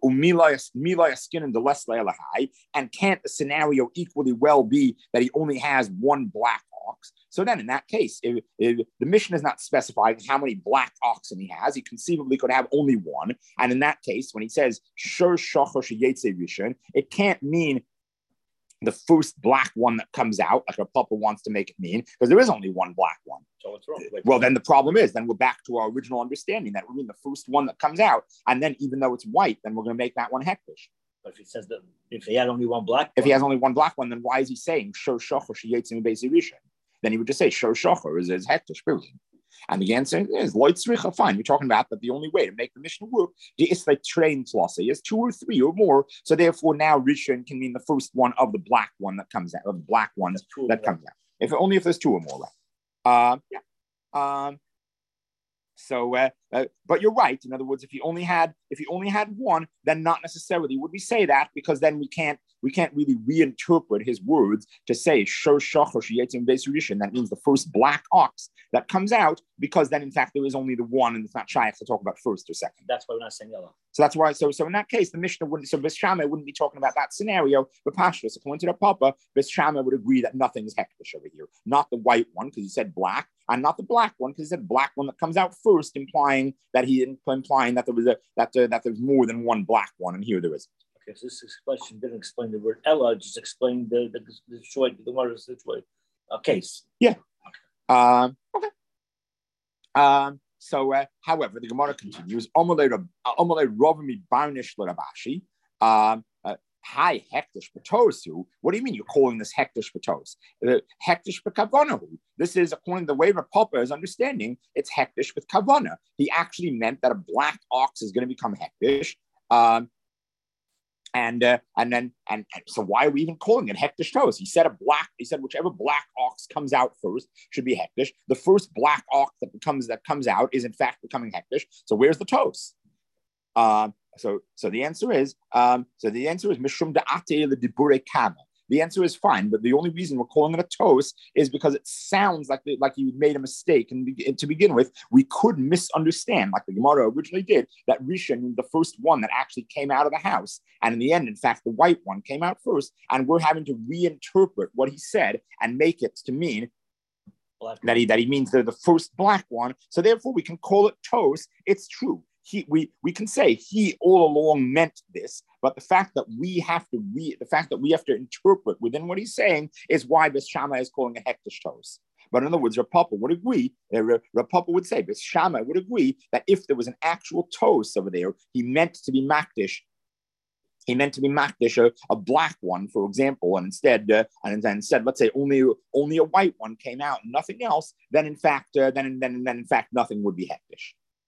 can't the scenario equally well be that he only has one black ox? So then in that case, if, if the Mishnah is not specifying how many black oxen he has, he conceivably could have only one. And in that case, when he says shur shachar sheyetze rishon, it can't mean the first black one that comes out, like a Papa wants to make it mean, because there is only one black one. So what's wrong? Like, well, then the problem is, then we're back to our original understanding that we mean the first one that comes out, and then even though it's white, then we're going to make that one hektish. But if he says that, if he had only one black, if one, he has only one black one, then why is he saying shor shachar sheyetzim beis rishon? Then he would just say shor shachar is is hektish, period. And the answer is loy tzricha. Fine, you're talking about that the only way to make the Mishnah work is like train tlase is two or three or more. So therefore, now rishon can mean the first one of the black one that comes out, of the black one that comes out. If only if there's two or more, right? Uh, yeah. Um, so, uh, uh, but you're right. In other words, if he only had, if he only had one, then not necessarily would we say that, because then we can't, we can't really reinterpret his words to say shor shachar sheyetzim beis rishon. That means the first black ox that comes out, because then in fact there is only the one, and it's not shaykh to talk about first or second. That's why we're not saying yellow. So that's why. So, so in that case, the Mishnah wouldn't. So Beis Shammai wouldn't be talking about that scenario. But Pashtus, according to the Papa, Beis Shammai would agree that nothing is hektish over here. Not the white one, because he said black, and not the black one, because he said black one that comes out first, implying that he implying that there was a that uh, that there's more than one black one, and here there isn't. Okay, so this question didn't explain the word Ella, just explained the the the short the word is a case. Yeah. Um, okay. Um. So, uh, however, the Gemara continues. Amalei Ravami Barnish Larabashi. Um. Hi, hektish b'tosu. What do you mean you're calling this hektish b'tos? Uh, hektish b'kavanahu. This is, according to the way Rav Papa is understanding, it's hektish with kavana. He actually meant that a black ox is going to become hektish. Um, and uh, and then and, and so why are we even calling it hektish tos? He said a black. He said whichever black ox comes out first should be hektish. The first black ox that becomes that comes out is in fact becoming hektish. So where's the tos? Um. So, so the answer is, um, so the answer is mishum da'ate l'dibure kama. The answer is fine, but the only reason we're calling it a tos is because it sounds like the, like you made a mistake. And to begin with, we could misunderstand, like the Gemara originally did, that Rishon, the first one that actually came out of the house, and in the end, in fact, the white one came out first, and we're having to reinterpret what he said and make it to mean that he that he means they're the first black one. So therefore, we can call it tos. It's true. He, we, we can say he all along meant this, but the fact that we have to re, the fact that we have to interpret within what he's saying is why Beis Shammai is calling a hektish tos. But in other words, Rav Papa would agree. Uh, Rav Papa would say Beis Shammai would agree that if there was an actual tos over there, he meant to be makdish. He meant to be makdish a, a black one, for example, and instead, uh, and then said, let's say only only a white one came out, and nothing else. Then in fact, uh, then then then in fact, nothing would be hektish.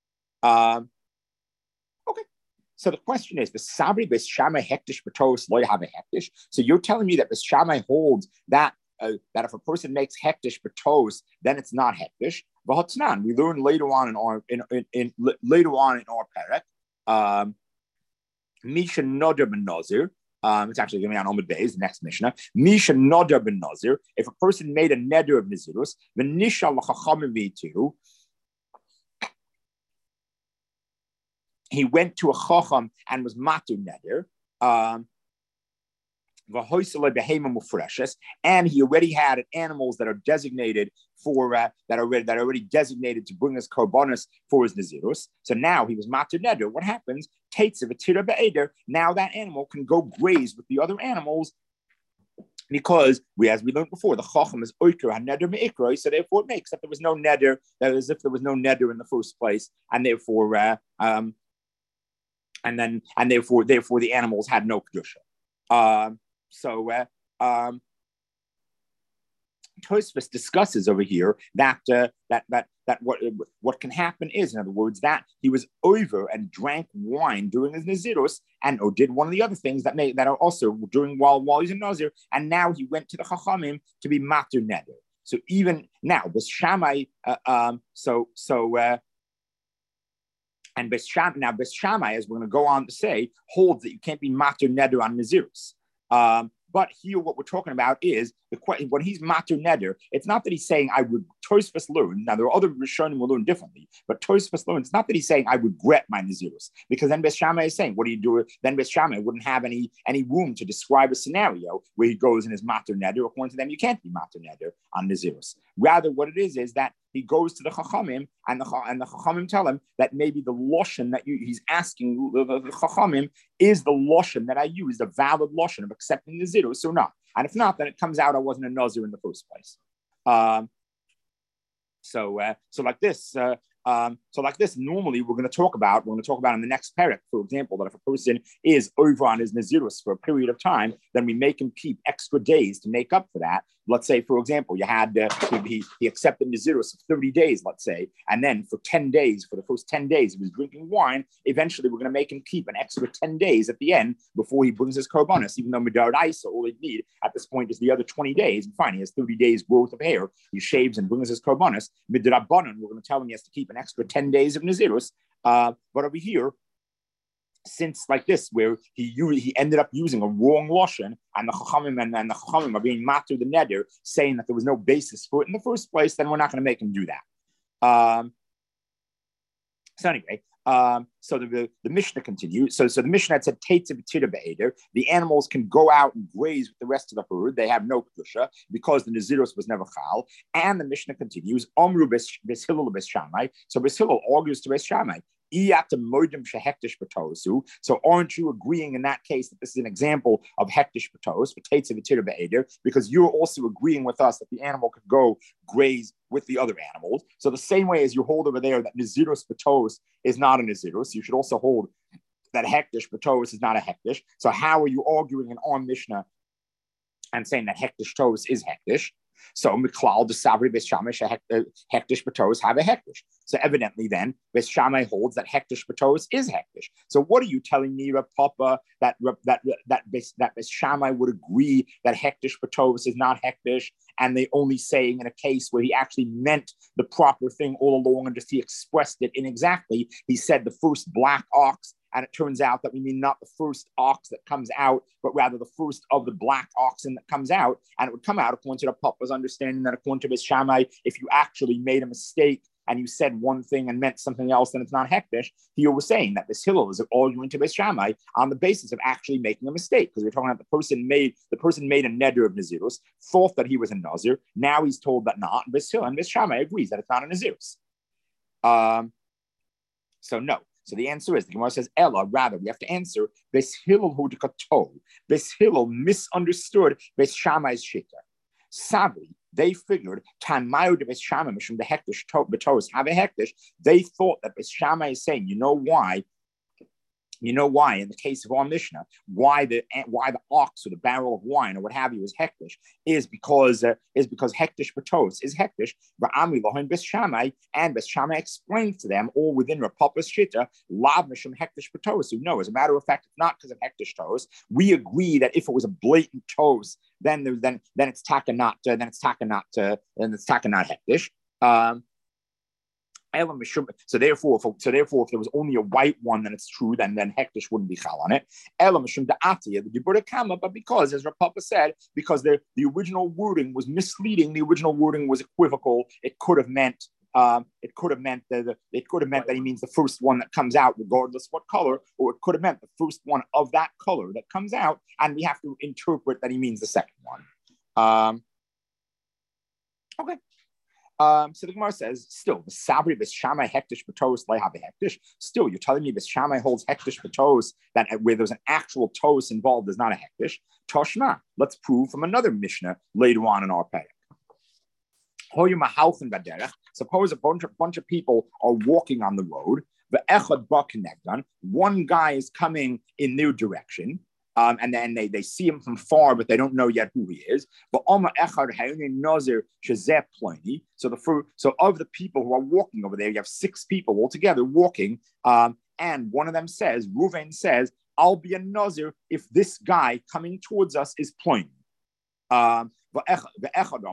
Um, Okay, so the question is, the Sabri Beis Shammai hektish b'tos lo have a hektish. So you're telling me that Beis Shammai holds that uh, that if a person makes hektish b'tos, then it's not hektish. V'hatznan, we learn later on in our in, in, in later on in our parak, um, Misha Nodar ben Nazir. Um, it's actually going to be on Omid Beis, the next Mishnah. Misha Nodar ben Nazir. If a person made a neder of Nazirus, v'nisha l'chachamim v'yitu. He went to a chacham and was matu neder. Um, and he already had animals that are designated for uh, that are that are already designated to bring us korbanos for his nazirus. So now he was matir neder. What happens? Now that animal can go graze with the other animals because we, as we learned before, the chacham is oiker haneder meikro. So therefore, it makes that there was no neder. That is, if there was no neder in the first place, and therefore, uh, um, and then and therefore, therefore, the animals had no kedusha. Um, So, uh, um, Tosfos discusses over here that uh, that that that what what can happen is, in other words, that he was over and drank wine during his nazirus, and or did one of the other things that may that are also during while while he's a nazir, and now he went to the chachamim to be matir neder. So even now, Bes Shammai, uh, um, so so. Uh, and Bes Shammai, now Bes Shammai, as we're going to go on to say, holds that you can't be matir neder on nazirus. Um, but here, what we're talking about is the question: when he's matir neder, it's not that he's saying I would. Tosfos learn. Now there are other Rishonim will learn differently, but Tosfos learn. It's not that he's saying I regret my nazirus, because then Bes Shammai is saying, what do you do? Then Bes Shammai wouldn't have any any room to describe a scenario where he goes in his matir neder. According to them, you can't be matir neder on nazirus. Rather, what it is is that he goes to the chachamim, and the and the chachamim tell him that maybe the loshen that you, he's asking the, the, the chachamim is the loshen that I use, the valid loshen of accepting the zirus or not. And if not, then it comes out I wasn't a nazir in the first place. Um, so, uh, so like this, uh, um, so like this. Normally, we're going to talk about. We're going to talk about in the next parak, for example, that if a person is over on his nazirus for a period of time, then we make him keep extra days to make up for that. Let's say, for example, you had uh, he he accepted nazirus of thirty days, let's say, and then for ten days, for the first ten days, he was drinking wine. Eventually, we're going to make him keep an extra ten days at the end before he brings his korbanos. Even though midaraisa, all he'd need at this point is the other twenty days, and fine, he has thirty days worth of hair. He shaves and brings his korbanos. Midrabanan, we're going to tell him he has to keep an extra ten days of nazirus. Uh, but over here, since like this, where he he ended up using a wrong lashon, and the chachamim and, and the chachamim are being matir the neder, saying that there was no basis for it in the first place, then we're not going to make him do that. Um, so anyway, um, so the, the the Mishnah continues. So so the Mishnah had said teitze b'tira be'eder. The animals can go out and graze with the rest of the herd. They have no kedusha because the nazirus was never chal. And the Mishnah continues. Omru bes Hillel bes Shammai. So bes Hillel argues to bes Shammai. So aren't you agreeing in that case that this is an example of hektish patos because you're also agreeing with us that the animal could go graze with the other animals? So the same way as you hold over there that nazirus patos is not a nazirus, you should also hold that hektish patos is not a hektish. So how are you arguing in our Mishnah and saying that hektish tos is hektish? So Miklal the Savri Bes Shammai hektish patos have a hektish. So evidently, then Bes Shammai holds that hektish patos is hektish. So what are you telling me, Rav Papa, that that that Bes, that Bes Shammai would agree that hektish patos is not hektish, and they only saying in a case where he actually meant the proper thing all along and just he expressed it inexactly? He said the first black ox. And it turns out that we mean not the first ox that comes out, but rather the first of the black oxen that comes out. And it would come out according to the Papa's understanding that according to Bes Shammai, if you actually made a mistake and you said one thing and meant something else, then it's not hektish. Here we're saying that this Hillel is arguing to Bes Shammai on the basis of actually making a mistake, because we're talking about the person made the person made a neder of nazirus, thought that he was a nazir. Now he's told that not. Bes Hillel and Bes Shammai agrees that it's not a nazirus. Um, so no. So the answer is, the Gemara says, Ella, rather, we have to answer, Bes Hillel hu dekato. Bes Hillel misunderstood Bes Shammai's shita. Sabri, they figured, Tan mayu de Bes Shammai, mishum the hektish betos have a hektish. They thought that Bes Shammai is saying, you know why? You know why, in the case of our Mishnah, why the why the ox or the barrel of wine or what have you is hektish is because uh, is because hektish patos is hektish. Va'ami lohin Bes Shammai, and Bes Shammai explains to them all within Rav Papa's shita lav mishum hektish patos. So no, as a matter of fact, it's not because of hektish tos. We agree that if it was a blatant tos, then there, then then it's taka not uh, then it's taka not uh, then it's taka not hektish. Um, So therefore, if, so therefore, if there was only a white one, then it's true. Then then hektish wouldn't be chal on it. But because, as Rav Papa said, because the, the original wording was misleading, the original wording was equivocal. It could have meant Um, it could have meant that the, it could have meant that he means the first one that comes out, regardless what color, or it could have meant the first one of that color that comes out, and we have to interpret that he means the second one. Um, okay. Um, so the Gemara says, still, the Sabri Bishamai Hektish Batos Lehabe Hektish. Still, you're telling me Bishamai holds Hektish Batos, that where there's an actual tos involved is not a Hektish. Toshma, let's prove from another Mishnah later on in our pay. Suppose a bunch of, bunch of people are walking on the road. One guy is coming in their direction. Um, and then they, they see him from far, but they don't know yet who he is. So the so of the people who are walking over there, you have six people altogether walking, um, and one of them says, Reuven says, "I'll be a nazir if this guy coming towards us is Pliny." Um, another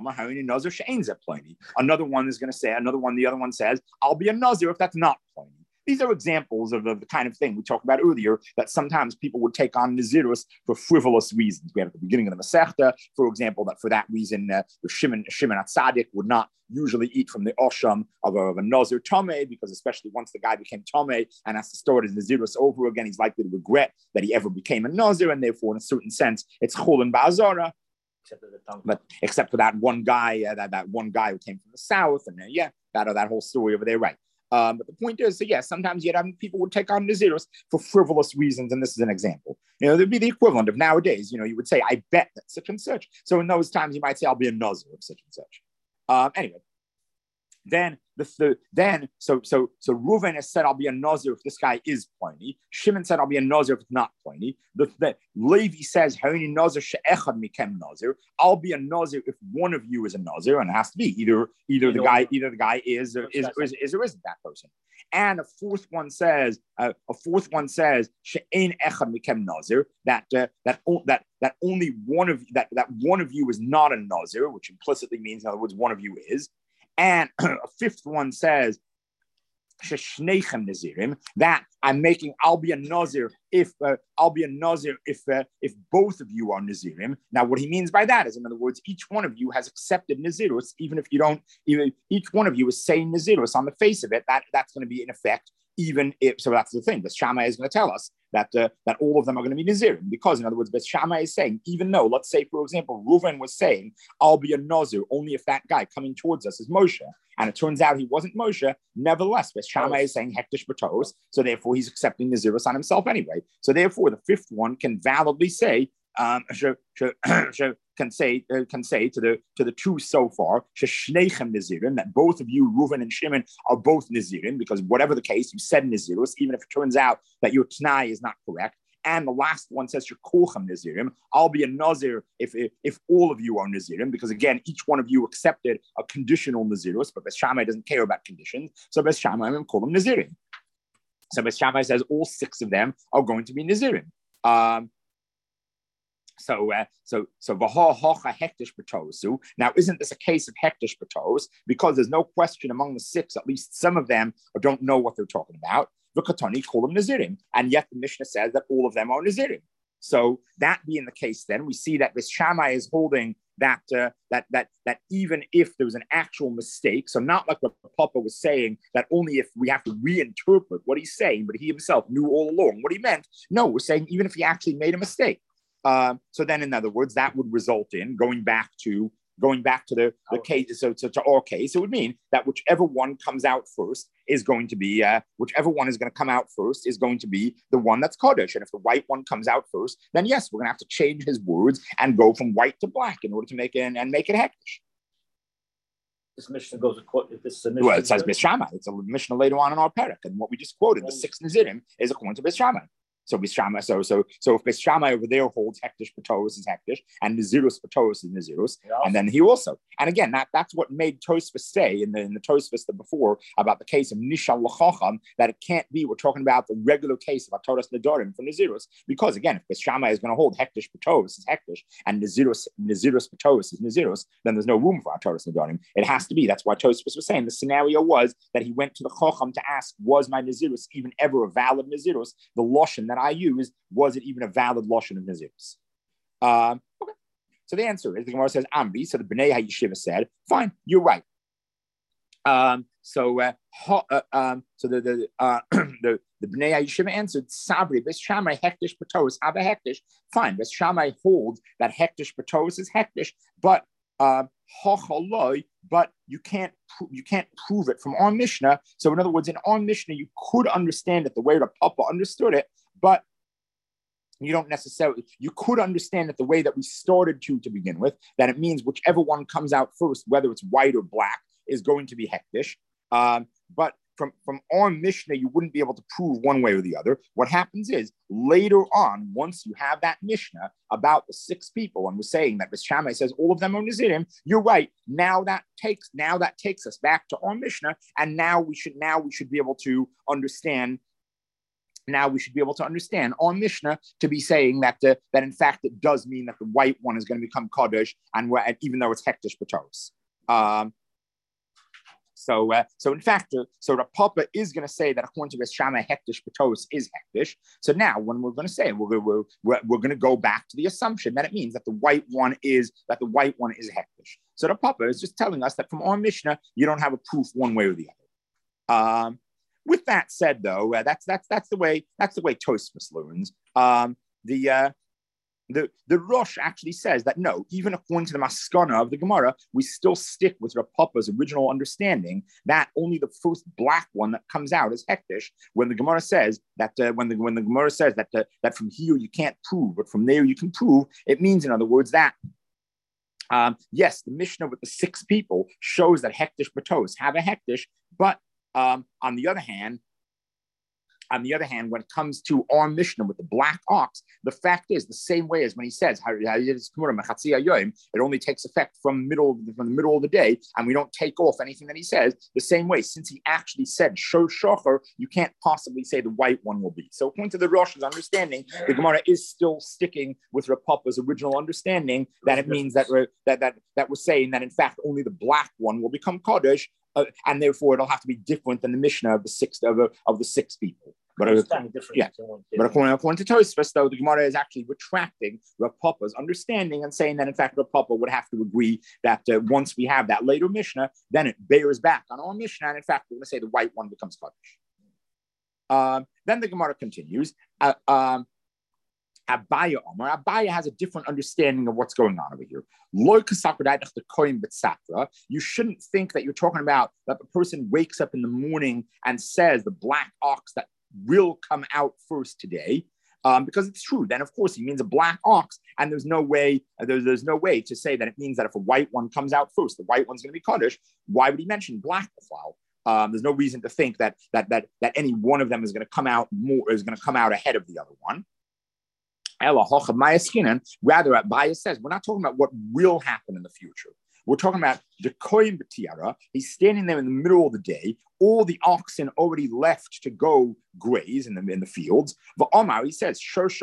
one is going to say, another one, the other one says, "I'll be a nazir if that's not Pliny." These are examples of, of the kind of thing we talked about earlier, that sometimes people would take on Nazirus for frivolous reasons. We had at the beginning of the Masechta, for example, that for that reason, uh, the Shimon, Shimon HaTzadik would not usually eat from the Osham of a, of a Nazir Tomei, because especially once the guy became Tomei and has to start his Nazirus over again, he's likely to regret that he ever became a Nazir, and therefore, in a certain sense, it's Chulin Ba'azara. But except for that one guy, uh, that, that one guy who came from the south, and uh, yeah, that, that whole story over there, right? Um, but the point is, so yes, sometimes you'd have people would take on Nazirus for frivolous reasons, and this is an example. You know, there'd be the equivalent of nowadays. You know, you would say, "I bet that such and such." So in those times, you might say, "I'll be a Nazir of such and such." Um, anyway, then the, the then so so so Reuven has said, "I'll be a Nazir if this guy is Pliny." Shimon said, "I'll be a Nazir if it's not Pliny." The, the Levi says, "Harini Nazir she'echad mikem Nazir." I'll be a Nazir if one of you is a Nazir, and it has to be either either the guy either the guy is or is, is, is or isn't that person. And a fourth one says, uh, a fourth one says, "She'ein echad mikem Nazir," that uh, that that that only one of that that one of you is not a Nazir, which implicitly means, in other words, one of you is. And a fifth one says, Nazirim, that I'm making, I'll be a Nazir if uh, I'll be a Nazir if uh, if both of you are Nazirim. Now, what he means by that is, in other words, each one of you has accepted Nazirus, even if you don't, even each one of you is saying Nazirus on the face of it. That that's going to be in effect, even if so. That's the thing. The Shammai is going to tell us that uh, that all of them are going to be Nazirim, because, in other words, Beth Shammai is saying, even though, let's say, for example, Reuven was saying, "I'll be a Nazir only if that guy coming towards us is Moshe," and it turns out he wasn't Moshe. Nevertheless, Beth Shammai is saying Hektish Batos, so therefore he's accepting Nazirus on himself anyway. So therefore, the fifth one can validly say, um, can say uh, can say to the to the two so far, Sheshneichem Nazirim, that both of you, Reuven and Shimon, are both Nazirim, because whatever the case, you said Nazirus, even if it turns out that your Tanai is not correct. And the last one says, Shekulchem Nazirim, I'll be a Nazir if, if if all of you are Nazirim, because again, each one of you accepted a conditional Nazirus, but Beth Shammai doesn't care about conditions, so Beth Shammai will call them Nazirim. So Beth Shammai says all six of them are going to be Nazirim. Um, So, uh, so, so v'ha hocha hektish b'tosu. Now, isn't this a case of hektish b'tos? Because there's no question among the six, at least some of them don't know what they're talking about. V'katani call them Nazirim, and yet the Mishnah says that all of them are Nazirim. So that being the case, then we see that this Shammai is holding that uh, that that that even if there was an actual mistake, so not like what Papa was saying, that only if we have to reinterpret what he's saying, but he himself knew all along what he meant. No, we're saying even if he actually made a mistake. Um, so then, in other words, that would result in going back to going back to the, the case. So, so to our case, it would mean that whichever one comes out first is going to be uh, whichever one is going to come out first is going to be the one that's Kodesh. And if the white one comes out first, then yes, we're going to have to change his words and go from white to black in order to make it and make it hektish. This Mishnah goes according to this. Mishnah well, it says Bishamai. It's a Mishnah later on in our parak, and what we just quoted, the six Nazirim, is according to Bishamai. So Bishamai, so so so if Bishamai over there holds hektish Patos is hektish, and Nazirus Patos is Nazirus, yeah. And then he also, and again, that, that's what made Tosfos say in the in the Tosfos before about the case of Nishal L'Chacham, that it can't be, we're talking about the regular case of Atoras Nedarim for Nazirus, because again, if Bishamai is going to hold hektish Patos is hektish, and Nazirus Nazirus Patos is Nazirus, then there's no room for Atoras Nedarim. It has to be. That's why Tosfos was saying the scenario was that he went to the Chacham to ask, was my Nazirus even ever a valid Nazirus? The Loshen that I used, was it even a valid Lashon of Nazirus? Um, okay. So the answer is, the Gemara says, Amri, so the Bnei HaYeshiva said, fine, you're right. Um, so, uh, ho, uh, um, so the the uh, the the Bnei Yeshiva answered, "Sabri Bes Shammai hektish patos aba hektish." Fine, Bes Shammai holds that hektish patos is hektish, but um, hochaloi, but you can't you can't prove it from our Mishnah. So, in other words, in our Mishnah, you could understand it the way the Papa understood it, but you don't necessarily, you could understand it the way that we started to to begin with, that it means whichever one comes out first, whether it's white or black, is going to be hektish. Um, but from, from our Mishnah, you wouldn't be able to prove one way or the other. What happens is later on, once you have that Mishnah about the six people, and we're saying that Bes Shammai says all of them are Nazirim, you're right. Now that takes now that takes us back to our Mishnah, and now we should now we should be able to understand. Now we should be able to understand on Mishnah to be saying that uh, that in fact it does mean that the white one is going to become Kaddish, and we're, even though it's hektish patos. Um, so uh, so in fact, uh, so the Papa is going to say that according to Bes Shammai, hektish patos is hektish. So now when we're going to say we're we're we're, we're going to go back to the assumption that it means that the white one is that the white one is hektish. So the Papa is just telling us that from our Mishnah you don't have a proof one way or the other. Um, With that said, though, uh, that's that's that's the way that's the way Tosfos learns. Um, the uh, the the Rosh actually says that no, even according to the Maskana of the Gemara, we still stick with Rav Papa's original understanding that only the first black one that comes out is hektish. When the Gemara says that uh, when the when the Gemara says that uh, that from here you can't prove, but from there you can prove, it means in other words that. Um, yes, the Mishnah with the six people shows that hektish patos have a hektish, but Um, on the other hand, on the other hand, when it comes to our Mishnah with the black ox, the fact is the same way as when he says it only takes effect from middle from the middle of the day, and we don't take off anything that he says. The same way, since he actually said show shocher, you can't possibly say the white one will be. So according to the Rosh's understanding, the Gemara is still sticking with Rav Papa's original understanding that it means that we're that that that we're saying that in fact only the black one will become Kaddish. Uh, and therefore, it'll have to be different than the Mishnah of the six of the, of the six people. But uh, yeah, but according, according to Tosfos, though, the Gemara is actually retracting Rav Papa's understanding and saying that in fact Rav Papa would have to agree that uh, once we have that later Mishnah, then it bears back on our Mishnah, and in fact we're going to say the white one becomes Kaddish. Um, then the Gemara continues. Uh, um, Abaya Omar. Abaya has a different understanding of what's going on over here. You shouldn't think that you're talking about that the person wakes up in the morning and says the black ox that will come out first today. Um, because it's true. Then, of course, he means a black ox, and there's no way there's, there's no way to say that it means that if a white one comes out first, the white one's going to be Kaddish. Why would he mention black before? Um, there's no reason to think that that that that any one of them is going to come out more is going to come out ahead of the other one. Rather, Abaya says we're not talking about what will happen in the future. We're talking about the Kohen B'Tiara. He's standing there in the middle of the day. All the oxen already left to go graze in the in the fields. But Omar, he says,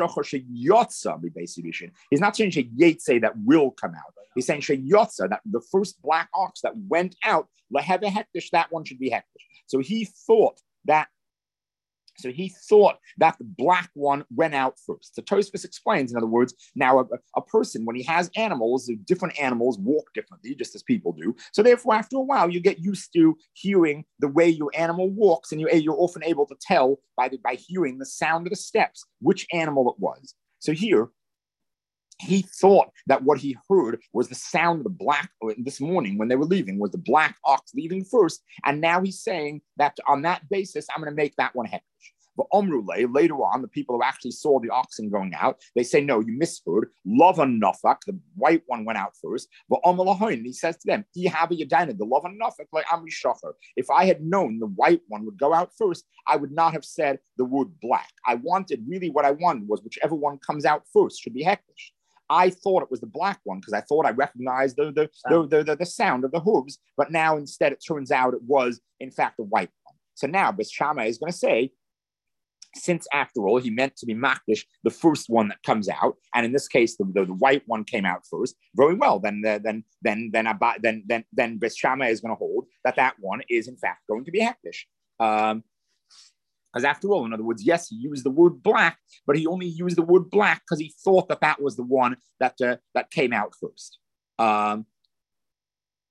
he's not saying Sheyetze that will come out. He's saying Sheyotza, that the first black ox that went out, Leheve Hektish, that one should be Hektish. So he thought that. So he thought that the black one went out first. So Tosfos explains, in other words, now a, a person, when he has animals, different animals walk differently, just as people do. So therefore, after a while, you get used to hearing the way your animal walks, and you're, you're often able to tell by, the, by hearing the sound of the steps which animal it was. So here, he thought that what he heard was the sound of the black, this morning when they were leaving, was the black ox leaving first. And now he's saying that on that basis, I'm going to make that one hektish. But Omrule, later on, the people who actually saw the oxen going out, they say, no, you misheard. Lavan Nafak, the white one went out first. But Omalahoin, he says to them, the Lavan Nafak, like Amri Shachar. If I had known the white one would go out first, I would not have said the word black. I wanted, really what I wanted was whichever one comes out first should be hektish. I thought it was the black one because I thought I recognized the the, the, the, the, the sound of the hooves, but now instead it turns out it was, in fact, the white one. So now Bes Shammai is going to say, since after all, he meant to be Makdish, the first one that comes out, and in this case, the, the, the white one came out first. Very well, then uh, then then then then then then Bes Shammai is going to hold that that one is in fact going to be hektish. Um, Because after all, in other words, yes, he used the word black, but he only used the word black because he thought that that was the one that uh, that came out first. Um,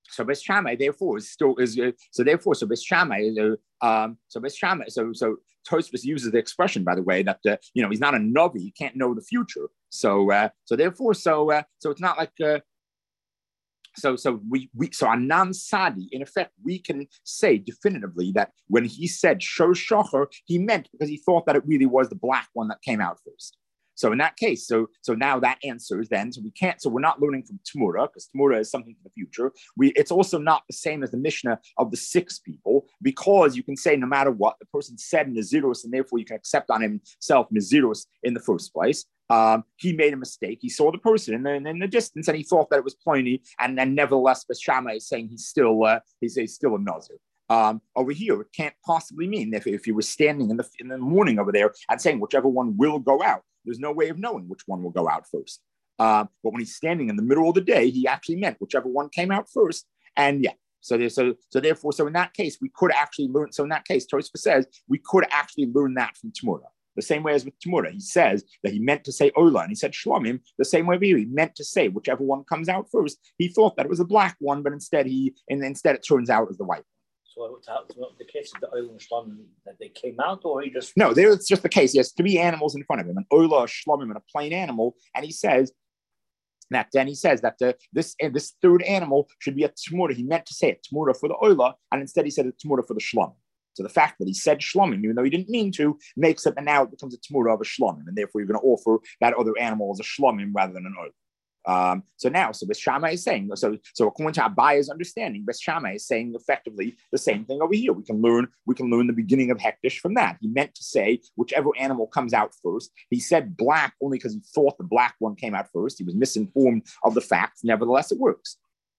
So Bes Shammai, therefore, is still is uh, so therefore so Bes Shammai is uh, um so Bes Shammai so so Tosfos uses the expression, by the way, that uh, you know he's not a novi, he can't know the future. So uh, so therefore so uh, so it's not like uh, so so we we so Anam Sadi, in effect, we can say definitively that when he said Shor Shocher, he meant because he thought that it really was the black one that came out first. So in that case, so so now that answers then. So we can't. So we're not learning from Tamura because Tamura is something for the future. We it's also not the same as the Mishnah of the six people, because you can say no matter what the person said Nazirus, and therefore you can accept on himself Nazirus in the first place. Um, he made a mistake. He saw the person in the, in the distance, and he thought that it was Pliny, and then nevertheless, Bes Shammai is saying he's still uh, he's, he's still a Nazir. Um, over here, it can't possibly mean if, if you were standing in the in the morning over there and saying whichever one will go out. There's no way of knowing which one will go out first. Uh, but when he's standing in the middle of the day, he actually meant whichever one came out first. And yeah, so there, so so therefore, so in that case, we could actually learn. So in that case, Tosfos says we could actually learn that from Tamura. The same way as with Tamura, he says that he meant to say Ola, and he said Shlomim. The same way he meant to say whichever one comes out first. He thought that it was a black one, but instead he and instead it turns out as the white one. So it's not the case of the Ola and Shlomim that they came out, or he just no, there it's just the case. He has three animals in front of him: an Ola, a Shlomim, and a plain animal. And he says that then he says that the, this uh, this third animal should be a Tamura. He meant to say a Tamura for the Ola, and instead he said a Tamura for the Shlomim. So the fact that he said Shlomim, even though he didn't mean to, makes it, and now it becomes a Tamura of a Shlomim, and therefore you're going to offer that other animal as a Shlomim rather than an Ola. Um, so now, so Bes Shammai is saying, so so according to Abaya's understanding, Bes Shammai is saying effectively the same thing over here. We can learn, we can learn the beginning of Hektish from that. He meant to say whichever animal comes out first. He said black only because he thought the black one came out first. He was misinformed of the facts. Nevertheless, it works.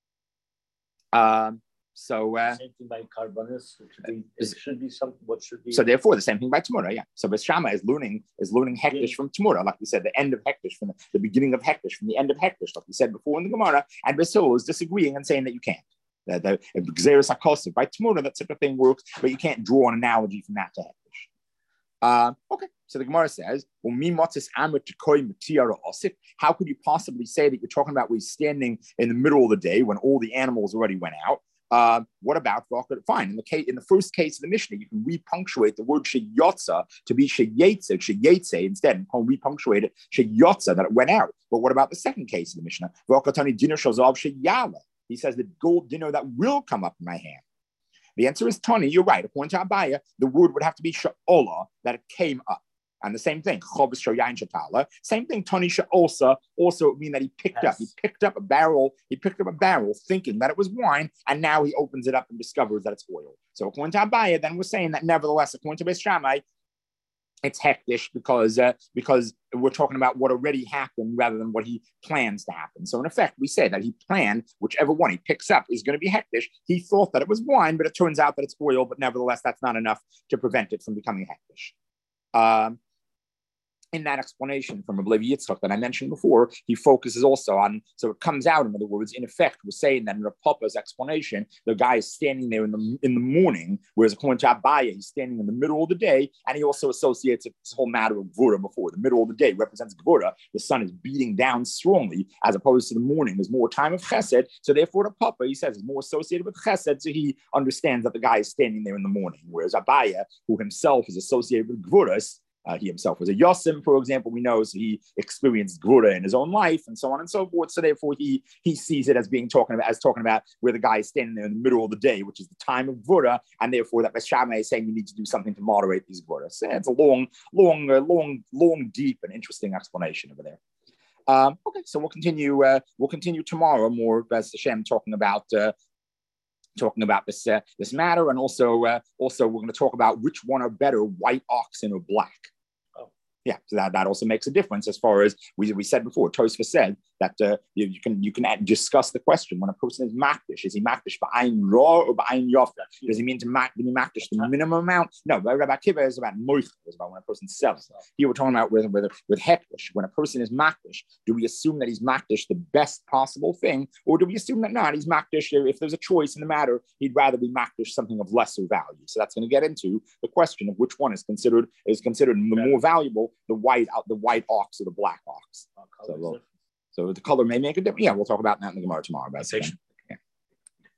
Um, So uh, same thing by Karbonis. It should be, it should be something. What should be? So therefore, the same thing by Tamura. Yeah. So Bes Shammai is learning is learning Hektish yeah. from Tamura, like we said, the end of Hektish from the, the beginning of Hektish from the end of Hektish, like we said before in the Gemara. And Bes Hillel is disagreeing and saying that you can't. That the Gzeres HaKosov by Tamura, that type of thing works, but you can't draw an analogy from that to Hektish. Uh, okay. So the Gemara says, how could you possibly say that you're talking about we're standing in the middle of the day when all the animals already went out? Uh, what about fine? In the case, in the first case of the Mishnah, you can repunctuate the word sheyotza to be sheyetze, sheyetze instead, and repunctuate it sheyotza that it went out. But what about the second case of the Mishnah? He says the gold dinner that will come up in my hand. The answer is Tani. You're right. According to Abaya, the word would have to be she'ola, that it came up. And the same thing, same thing, Tani also also mean that he picked yes. up, he picked up a barrel, he picked up a barrel thinking that it was wine, and now he opens it up and discovers that it's oil. So according to Abaya, then we're saying that nevertheless, according to Bes Shammai, it's hektish because uh, because we're talking about what already happened rather than what he plans to happen. So in effect, we say that he planned whichever one he picks up is going to be hektish. He thought that it was wine, but it turns out that it's oil, but nevertheless, that's not enough to prevent it from becoming hektish. Um, In that explanation from Rabbi Levi Yitzchak that I mentioned before, he focuses also on, so it comes out, in other words, in effect, we're saying that in Rav Papa's explanation, the guy is standing there in the in the morning, whereas according to Abaya, he's standing in the middle of the day, and he also associates this whole matter of Gvura before. The middle of the day represents Gvura. The sun is beating down strongly, as opposed to the morning. There's more time of Chesed, so therefore the Papa, he says, is more associated with Chesed, so he understands that the guy is standing there in the morning, whereas Abaya, who himself is associated with Gvuras, Uh, he himself was a Yosim, for example, we know, so he experienced Gvura in his own life and so on and so forth. So therefore, he he sees it as being talking about, as talking about where the guy is standing there in the middle of the day, which is the time of Gvura, and therefore that Bes Shammai is saying you need to do something to moderate these Gvuras. So it's a long, long, uh, long, long, deep and interesting explanation over there. Um, okay, so we'll continue. Uh, we'll continue tomorrow more, Bes Hashem, talking about. Uh, talking about this uh, this matter, and also uh, also we're going to talk about which one are better, white oxen or black. Oh. Yeah, so that, that also makes a difference as far as we, we said before. Tosfos said that uh, you, you can you can discuss the question when a person is makdish. Is he makdish ba'ayin ra or ba'ayin yofa? Does he mean to mak, be makdish the minimum amount? No, but Rabbi Akiva is about moich, is about when a person sells. Here we're talking about with with, with hektish. When a person is makdish, do we assume that he's makdish the best possible thing, or do we assume that not? He's makdish if there's a choice in the matter, he'd rather be makdish something of lesser value. So that's going to get into the question of which one is considered is considered the more valuable, the white the white ox or the black ox. So, well, so the color may make a difference. Yeah, we'll talk about that in the Gemara tomorrow. About